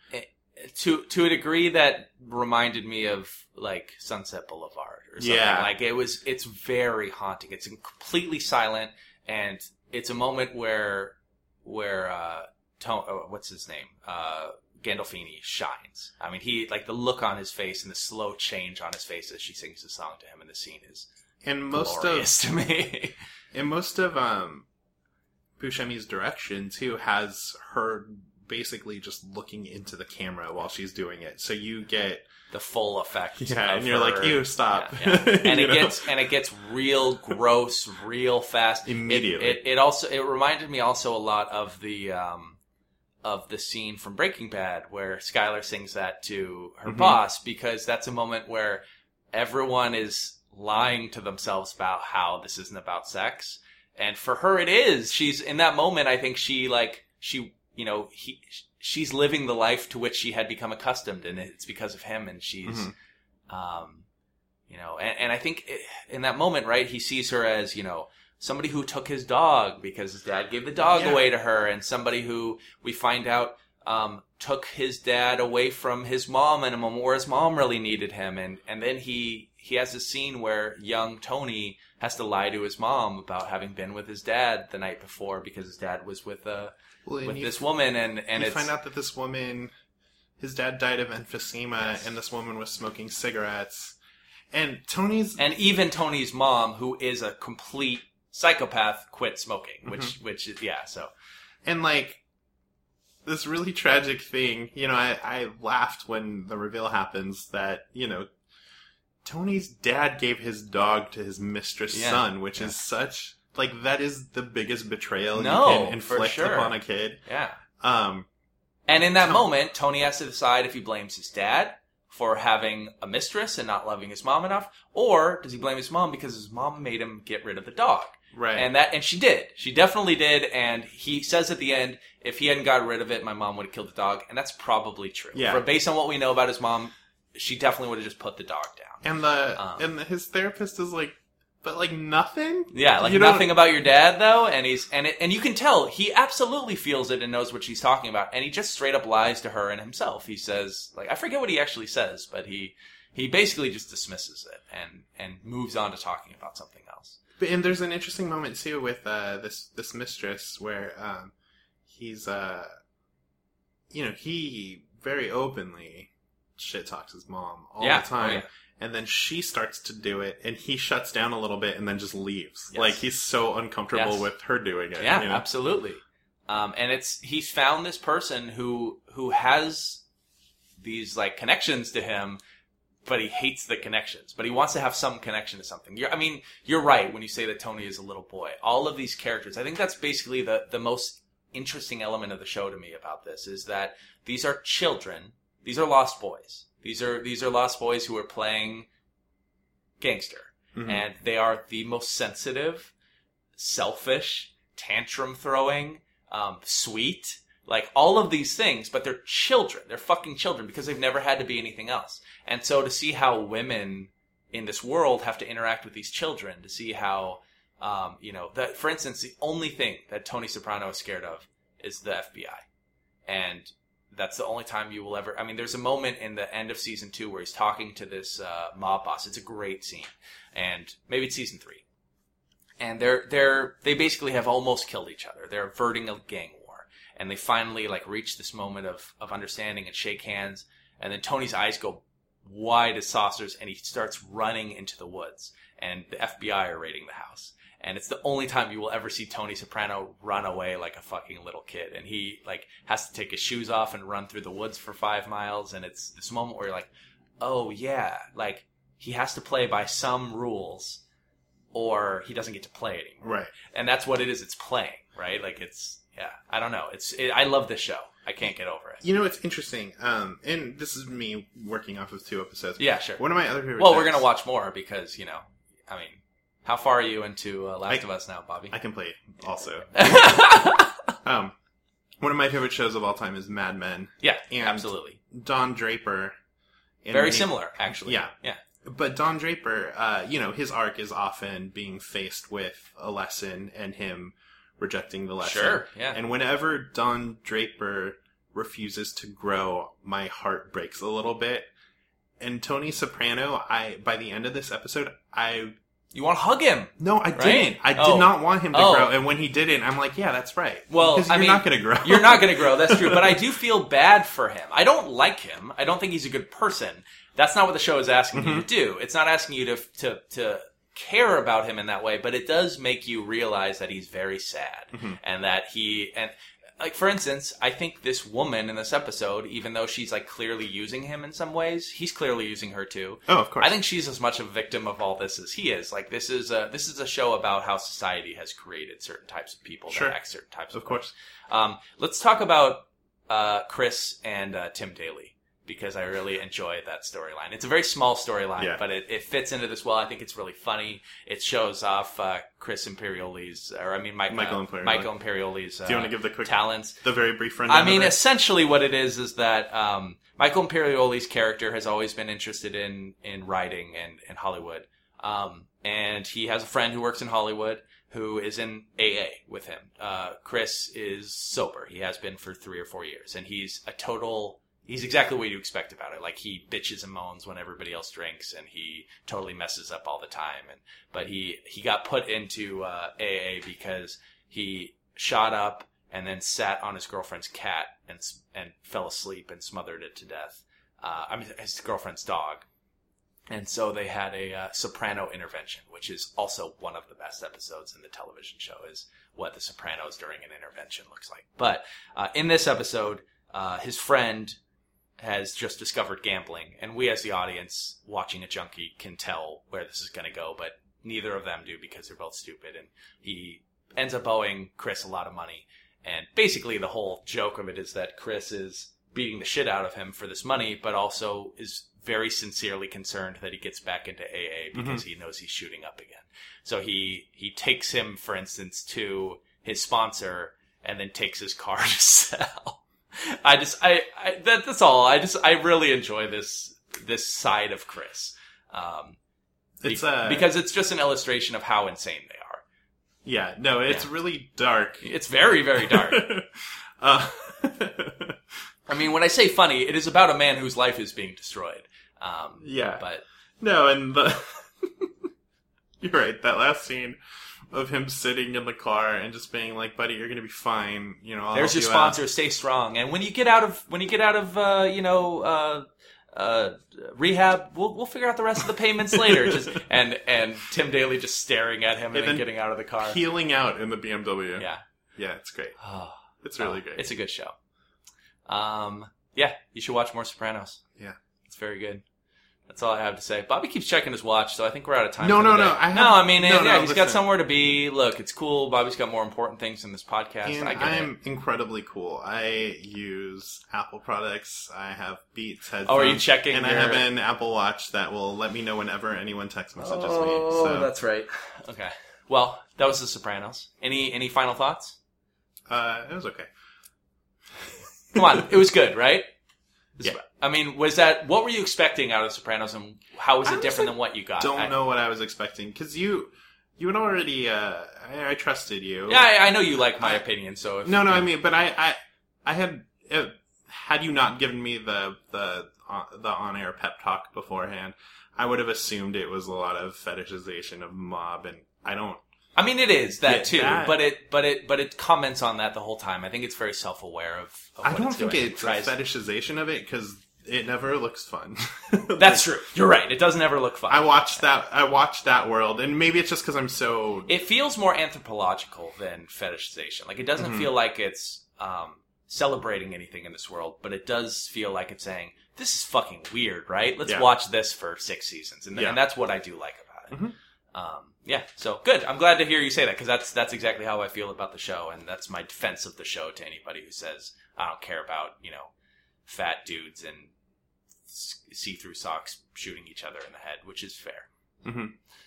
to to a degree that reminded me of like Sunset Boulevard or something. Yeah. Like it was it's very haunting. It's completely silent, and it's a moment where where uh Tone, oh, what's his name? Uh Gandolfini shines. I mean, he like the look on his face and the slow change on his face as she sings the song to him, and the scene is And most glorious of to me. and most of um, Buscemi's direction too has her basically just looking into the camera while she's doing it. So you get The full effect. yeah, of and you're her- like, you stop. Yeah, yeah. And You it know? gets and it gets real gross, real fast. It- Immediately. It, it also it reminded me also a lot of the um of the scene from Breaking Bad where Skylar sings that to her Mhm. boss, because that's a moment where everyone is lying to themselves about how this isn't about sex. And for her it is. She's in that moment, I think she like she you know, he she's living the life to which she had become accustomed, and it's because of him, and she's Mhm. um you know, and, and I think it, in that moment, right, he sees her as, you know, somebody who took his dog because his dad gave the dog Yeah. away to her, and somebody who we find out um, took his dad away from his mom in a moment where his mom really needed him. And, and then he, he has a scene where young Tony has to lie to his mom about having been with his dad the night before because his dad was with uh, Well, and with you- this woman, and, and you it's find out that this woman, his dad died of emphysema, Yes. and this woman was smoking cigarettes. And Tony's and even Tony's mom, who is a complete psychopath, quit smoking, which Mm-hmm. which is yeah. So and like this really tragic thing. You know, I, I laughed when the reveal happens that, you know, Tony's dad gave his dog to his mistress' Yeah. son, which Yeah. is such like that is the biggest betrayal No, you can for inflict sure. upon a kid. yeah. Um, And in that Tom- moment, Tony has to decide if he blames his dad for having a mistress and not loving his mom enough? Or does he blame his mom because his mom made him get rid of the dog? Right. And that, and she did. She definitely did. And he says at the end, if he hadn't gotten rid of it, my mom would have killed the dog. And that's probably true. Yeah. For, based on what we know about his mom, she definitely would have just put the dog down. And the Um, and his therapist is like, but like nothing. Yeah, like You don't- nothing about your dad though, and he's and it, and you can tell he absolutely feels it and knows what she's talking about, and he just straight up lies to her and himself. He says, like, I forget what he actually says, but he he basically just dismisses it and and moves on to talking about something else. But, and there's an interesting moment too with uh, this this mistress where um, he's uh, you know, he very openly shit talks his mom all Yeah. the time. Oh, yeah. And then she starts to do it, and he shuts down a little bit, and then just leaves. Yes. Like he's so uncomfortable Yes. with her doing it. Yeah, you know? absolutely. Um, and it's he's found this person who who has these like connections to him, but he hates the connections. But he wants to have some connection to something. You're, I mean, you're right when you say that Tony is a little boy. All of these characters, I think that's basically the the most interesting element of the show to me about this is that these are children. These are lost boys. These are these are lost boys who are playing gangster. Mhm. And they are the most sensitive, selfish, tantrum throwing, um, sweet, like all of these things, but they're children. They're fucking children because they've never had to be anything else. And so to see how women in this world have to interact with these children, to see how, um, you know, that, for instance, the only thing that Tony Soprano is scared of is the F B I. And that's the only time you will ever... I mean, there's a moment in the end of season two where he's talking to this uh, mob boss. It's a great scene. And maybe it's season three. And they're, they're, they basically have almost killed each other. They're averting a gang war. And they finally, like, reach this moment of, of understanding and shake hands. And then Tony's eyes go wide as saucers, and he starts running into the woods. And the F B I are raiding the house. And it's the only time you will ever see Tony Soprano run away like a fucking little kid. And he, like, has to take his shoes off and run through the woods for five miles. And it's this moment where you're like, oh, yeah. Like, he has to play by some rules or he doesn't get to play anymore. Right. And that's what it is. It's playing, right? Like, it's, yeah, I don't know. It's, it, I love this show. I can't get over it. You know, it's interesting. Um, and this is me working off of two episodes. Yeah, sure. One of my other favorite Well, we're shows- going to watch more because, you know, I mean, how far are you into uh, Last I- of Us now, Bobby? I can play also. um, one of my favorite shows of all time is Mad Men. yeah, And absolutely. Don Draper. in Very many- similar, actually. Yeah. Yeah. But Don Draper, uh, you know, his arc is often being faced with a lesson and him rejecting the lesson. Sure, yeah. And whenever Don Draper refuses to grow, my heart breaks a little bit. And Tony Soprano, I by the end of this episode, I You want to hug him. no, I Right? didn't. I did Oh. not want him to Oh. grow. And when he didn't, I'm like, yeah, that's right. Well, because I you're mean, not going to grow. You're not going to grow. That's true. But I do feel bad for him. I don't like him. I don't think he's a good person. That's not what the show is asking Mm-hmm. you to do. It's not asking you to to to care about him in that way, but it does make you realize that he's very sad Mm-hmm. and that he and like for instance, I think this woman in this episode, even though she's like clearly using him in some ways, he's clearly using her too. Oh, of course. I think she's as much a victim of all this as he is. Like this is a this is a show about how society has created certain types of people Sure. that act certain types of Of course. ways. Um, let's talk about uh, Chris and uh, Tim Daly because I really enjoy that storyline. It's a very small storyline, Yeah. but it, it fits into this well. I think it's really funny. It shows off uh, Chris Imperioli's, or I mean Mike, Michael uh, Imperioli. Michael Imperioli's uh, Do you want to give the quick talents. the very brief I rundown? mean, of it? essentially what it is is that um, Michael Imperioli's character has always been interested in, in writing and, and Hollywood. Um, and he has a friend who works in Hollywood who is in A A with him. Uh, Chris is sober. He has been for three or four years. And he's a total... He's exactly what you expect about it. Like, he bitches and moans when everybody else drinks, and he totally messes up all the time. And But he, he got put into uh, A A because he shot up and then sat on his girlfriend's cat and and fell asleep and smothered it to death. Uh, I mean, his girlfriend's dog. And so they had a uh, soprano intervention, which is also one of the best episodes in the television show, is what the Sopranos during an intervention looks like. But uh, in this episode, uh, his friend has just discovered gambling, and we as the audience watching a junkie can tell where this is going to go, but neither of them do because they're both stupid, and he ends up owing Chris a lot of money. And basically the whole joke of it is that Chris is beating the shit out of him for this money, but also is very sincerely concerned that he gets back into A A because mm-hmm. he knows he's shooting up again. So he, he takes him, for instance, to his sponsor and then takes his car to sell. I just, I, I that, that's all. I just, I really enjoy this, this side of Chris. Um, it's be, uh, because it's just an illustration of how insane they are. Yeah, no, it's yeah. really dark. It's very, very dark. uh, I mean, when I say funny, it is about a man whose life is being destroyed. Um, yeah. But no, and the you're right. That last scene of him sitting in the car and just being like, "Buddy, you're gonna be fine." You know, I'll there's your you sponsor. out. Stay strong. And when you get out of when you get out of uh, you know uh, uh, rehab, we'll we'll figure out the rest of the payments later. Just and and Tim Daly just staring at him and, and then getting out of the car, peeling out in the B M W. Yeah, yeah, it's great. Oh, it's really oh, great. It's a good show. Um, yeah, you should watch more Sopranos. Yeah, it's very good. That's all I have to say. Bobby keeps checking his watch, so I think we're out of time. No, for no, the day. no. I have, no, I mean, no, yeah, no, he's listen. got somewhere to be. Look, it's cool. Bobby's got more important things in this podcast. And I get I am it. incredibly cool. I use Apple products. I have Beats headphones. Oh, are you checking? And your... I have an Apple Watch that will let me know whenever anyone text messages oh, me. Oh, so. that's right. Okay. Well, that was The Sopranos. Any any final thoughts? Uh, it was okay. Come on, it was good, right? Yeah. I mean, was that what were you expecting out of Sopranos, and how was it different than what you got? Don't I, know what I was expecting because you, you had already. Uh, I, I trusted you. Yeah, I, I know you like my I, opinion. So if, no, no, you know. I mean, but I, I, I had uh, had you not given me the the uh, the on air pep talk beforehand, I would have assumed it was a lot of fetishization of mob, and I don't. I mean, it is that yeah, too, that, but it, but it, but it comments on that the whole time. I think it's very self-aware of. of I what don't it's think doing. it's it tries... a fetishization of it because it never looks fun. That's true. You're right. It doesn't ever look fun. I watched that. I watched that world, and maybe it's just because I'm so. It feels more anthropological than fetishization. Like it doesn't mm-hmm. feel like it's um, celebrating anything in this world, but it does feel like it's saying this is fucking weird, right? Let's yeah. watch this for six seasons, and, yeah. and that's what I do like about it. Mm-hmm. Um, yeah, so good. I'm glad to hear you say that because that's that's exactly how I feel about the show, and that's my defense of the show to anybody who says I don't care about you know fat dudes and see-through socks shooting each other in the head, which is fair. Mm-hmm.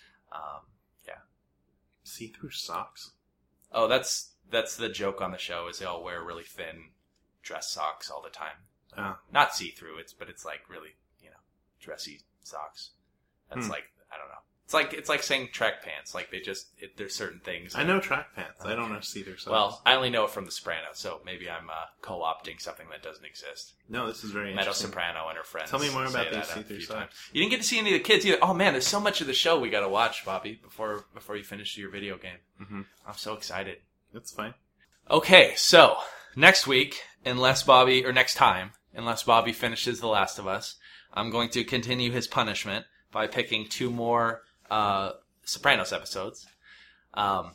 Um, yeah, see-through socks. Oh, that's that's the joke on the show is they all wear really thin dress socks all the time. Oh. Not see-through, it's but it's like really you know dressy socks. That's hmm. like I don't know. It's like it's like saying track pants. Like they just it, there's certain things. I know track pants. I don't know see-through socks. Well, I only know it from The Sopranos, so maybe I'm uh, co-opting something that doesn't exist. No, this is very Meadow interesting. Soprano and her friends. Tell me more about say these that a see-through few socks. times. You didn't get to see any of the kids either. Oh man, there's so much of the show we got to watch, Bobby, before before you finish your video game. Mm-hmm. I'm so excited. That's fine. Okay, so next week, unless Bobby or next time, unless Bobby finishes The Last of Us, I'm going to continue his punishment by picking two more uh, Sopranos episodes. Um,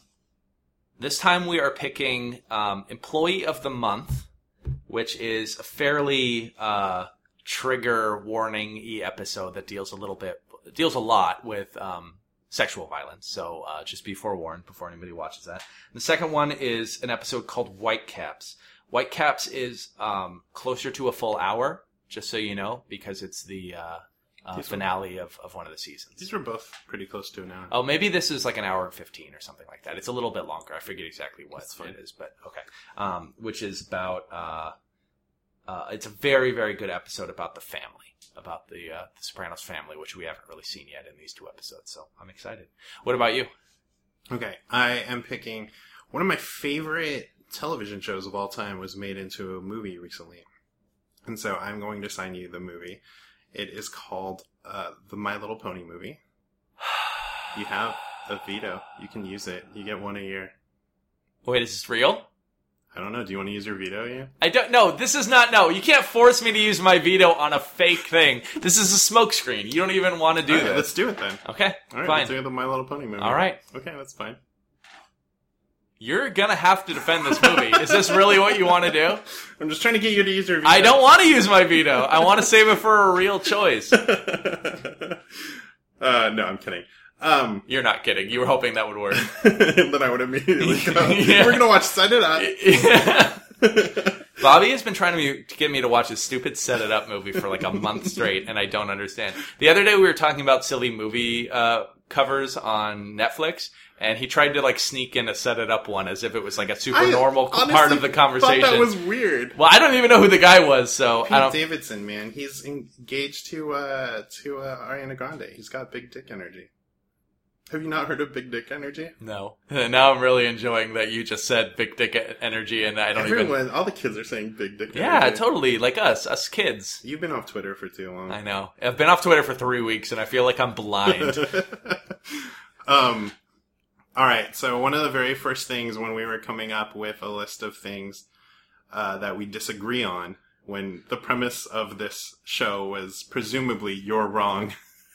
this time we are picking um, Employee of the Month, which is a fairly uh, trigger warning-y episode that deals a little bit, deals a lot with um, sexual violence. So uh, just be forewarned before anybody watches that. And the second one is an episode called Whitecaps. Whitecaps is um, closer to a full hour, just so you know, because it's the uh, uh, finale of, of one of the seasons. These were both pretty close to an hour. Oh, maybe this is like an hour and fifteen or something like that. It's a little bit longer. I forget exactly what it is, but okay. Um, which is about, uh, uh, it's a very, very good episode about the family, about the, uh, the Sopranos family, which we haven't really seen yet in these two episodes. So I'm excited. What about you? Okay. I am picking one of my favorite television shows of all time was made into a movie recently. And so I'm going to assign you the movie. It is called uh, the My Little Pony movie. You have a veto. You can use it. You get one a year. Wait, is this real? I don't know. Do you want to use your veto, you? I don't know. This is not, no. You can't force me to use my veto on a fake thing. This is a smoke screen. You don't even want to do All right, this. let's do it then. Okay, All right, fine. let's do the My Little Pony movie. All right. Okay, that's fine. You're gonna have to defend this movie. Is this really what you want to do? I'm just trying to get you to use your veto. I don't want to use my veto. I want to save it for a real choice. uh, no, I'm kidding. Um, You're not kidding. You were hoping that would work. Then I would immediately go, Yeah. we're going to watch Set It Up. Yeah. Bobby has been trying to, to get me to watch this stupid Set It Up movie for like a month straight, and I don't understand. The other day we were talking about silly movie uh, covers on Netflix, and he tried to like sneak in a Set It Up one as if it was like a super I normal honestly part of the conversation. thought that was weird. Well, I don't even know who the guy was, so Pete I don't. Davidson, man, he's engaged to uh, to uh, Ariana Grande. He's got big dick energy. Have you not heard of big dick energy? No. Now I'm really enjoying that you just said big dick e- energy, and I don't Everyone, even. all the kids are saying big dick Yeah, energy. totally. Like us, us kids. You've been off Twitter for too long. I know. I've been off Twitter for three weeks, and I feel like I'm blind. um, all right. So one of the very first things when we were coming up with a list of things uh, that we disagree on, when the premise of this show was presumably you're wrong.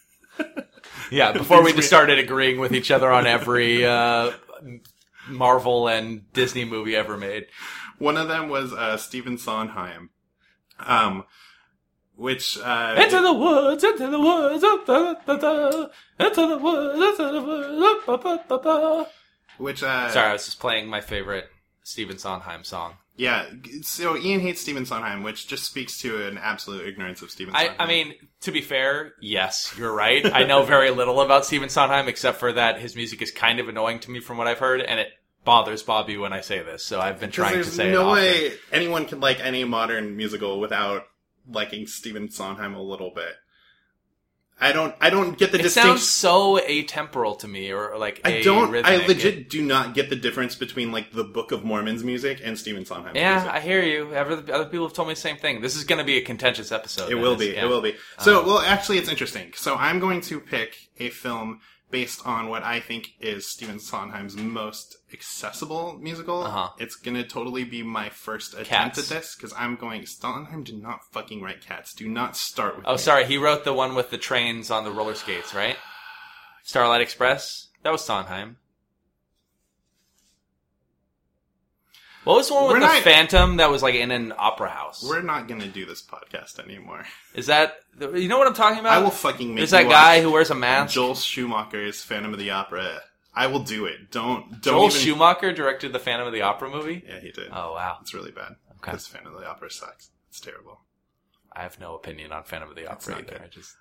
Yeah, before we just started agreeing with each other on every uh, Marvel and Disney movie ever made. One of them was uh, Stephen Sondheim, um, which uh, Into the woods, into the woods, da, da, da, da, into the woods, into the woods, da, da, da, da. which uh, Sorry, I was just playing my favorite Stephen Sondheim song. yeah. So Ian hates Stephen Sondheim, which just speaks to an absolute ignorance of Stephen I, Sondheim. I mean, to be fair, yes, you're right. I know very little about Stephen Sondheim, except for that his music is kind of annoying to me from what I've heard, and it bothers Bobby when I say this, so I've been because trying to there's say it no often. way anyone can like any modern musical without liking Stephen Sondheim a little bit. I don't. I don't get the It distinction. sounds so atemporal to me, or like I don't. I arrhythmic. legit do not get the difference between like the Book of Mormon's music and Stephen Sondheim's Yeah, music. I hear you. Other other people have told me the same thing. This is going to be a contentious episode. It then. will It's- be. yeah. It will be. So, Um, well, actually, it's interesting. So, I'm going to pick a film based on what I think is Stephen Sondheim's most accessible musical. Uh-huh. It's going to totally be my first attempt Cats. at this because I'm going. Sondheim did not fucking write Cats. Do not start with. Oh, me. sorry. He wrote the one with the trains on the roller skates, right? Starlight Express. That was Sondheim. What was the one with We're the not- Phantom that was like in an opera house? We're not going to do this podcast anymore. Is that you know what I'm talking about? I will fucking make. There's you that guy watch who wears a mask. Joel Schumacher's Phantom of the Opera. I will do it. Don't. Don't Joel even, Schumacher directed the Phantom of the Opera movie. Yeah, he did. Oh wow. It's really bad. Okay. Because Phantom of the Opera sucks. It's terrible. I have no opinion on Phantom of the It's Opera not either. good. I just,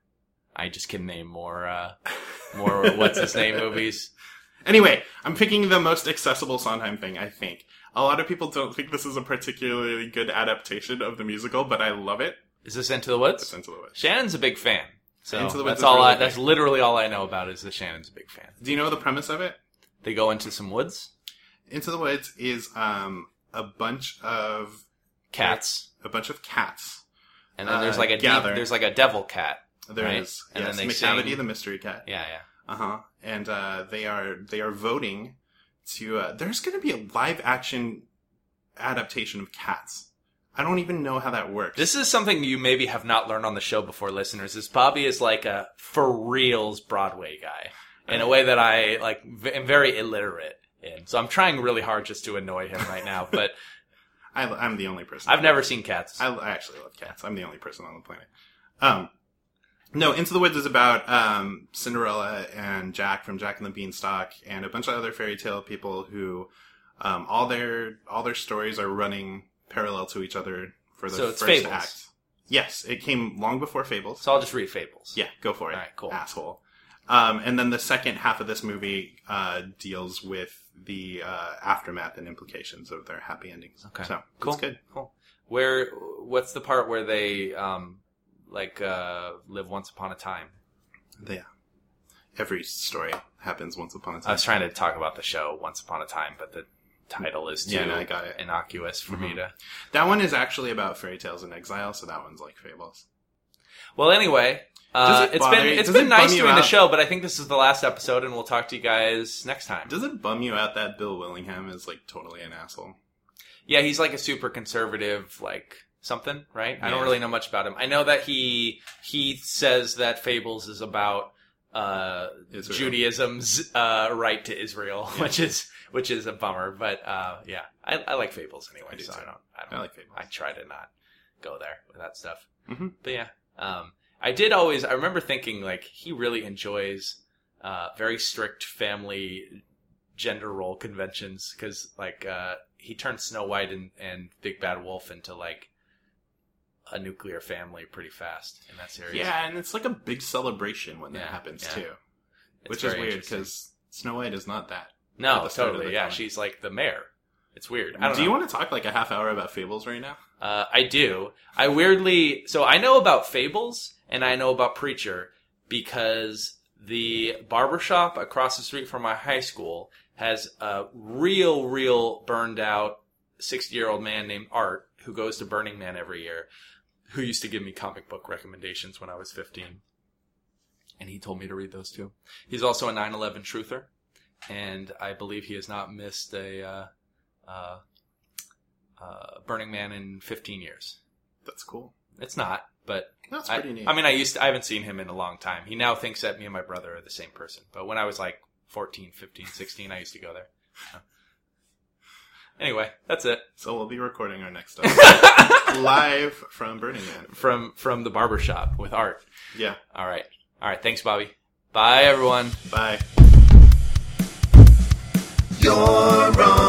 I just can name more, uh, more what's his name movies. Anyway, I'm picking the most accessible Sondheim thing, I think. A lot of people don't think this is a particularly good adaptation of the musical, but I love it. Is this Into the Woods? It's Into the Woods. Shannon's a big fan. So Into the Woods that's is all really I, that's big. literally all I know about is that Shannon's a big fan. Do you know the premise of it? They go into some woods. Into the Woods is um, a bunch of Cats. a bunch of cats. And then there's uh, like a gather. deep, there's like a devil cat. There Right. is And yes, then they McCavity sing- the mystery cat. Yeah, yeah. Uh huh. And uh, they are they are voting to. Uh, there's going to be a live action adaptation of Cats. I don't even know how that works. This is something you maybe have not learned on the show before, listeners. Is Bobby is like a for reals Broadway guy in a way that I like v- am very illiterate in. So I'm trying really hard just to annoy him right now. But I, I'm the only person. I've never seen Cats. I, I actually love cats. I'm the only person on the planet. Um, no, Into the Woods is about um, Cinderella and Jack from Jack and the Beanstalk and a bunch of other fairy tale people who um, all their all their stories are running parallel to each other for the So it's first Fables. act. Yes, it came long before Fables. So I'll just read Fables. Yeah, go for it. All right, cool. Asshole. Um, and then the second half of this movie uh, deals with the uh, aftermath and implications of their happy endings. Okay. So, Cool. it's good. Cool. Where? What's the part where they um like uh live once upon a time? Yeah. Every story happens once upon a time. I was trying to talk about the show Once Upon a Time, but the title is too Yeah, no, I got it. innocuous for me Mhm. to. That one is actually about fairy tales in exile, so that one's like Fables. Well, anyway, uh, Does it it's bother been you- it's does been it bum nice you doing the out? show, but I think this is the last episode, and we'll talk to you guys next time. Does it bum you out that Bill Willingham is like totally an asshole? Yeah, he's like a super conservative, like something, right? I don't Yeah. really know much about him. I know that he he says that Fables is about uh, Israel. Judaism's uh, right to Israel, which is which is a bummer. But uh, yeah, I, I like Fables anyway, I do so too. I don't. I, don't, I like Fables. I try to not go there with that stuff. Mhm. But yeah, um, I did always. I remember thinking like he really enjoys uh, very strict family gender role conventions because like uh, he turned Snow White and, and Big Bad Wolf into like a nuclear family pretty fast in that series. Yeah, and it's like a big celebration when that Yeah, happens yeah. too, It's which is very weird interesting. because Snow White is not that. at No, the start of totally. the Yeah, comic. she's like the mayor. It's weird. I don't Do know. you want to talk like a half hour about Fables right now? Uh, I do. I weirdly... So I know about Fables, and I know about Preacher, because the barbershop across the street from my high school has a real, real burned-out sixty-year-old man named Art, who goes to Burning Man every year, who used to give me comic book recommendations when I was fifteen. And he told me to read those too. He's also a nine eleven truther, and I believe he has not missed a... Uh, uh, Uh, Burning Man in fifteen years. That's cool. It's not, but That's I, pretty neat. I mean, I used to, I haven't seen him in a long time. He now thinks that me and my brother are the same person. But when I was like fourteen, fifteen, sixteen, I used to go there. So. Anyway, that's it. So we'll be recording our next episode live from Burning Man. From from the barbershop with Art. Yeah. All right. All right. Thanks, Bobby. Bye, everyone. Bye. You're wrong.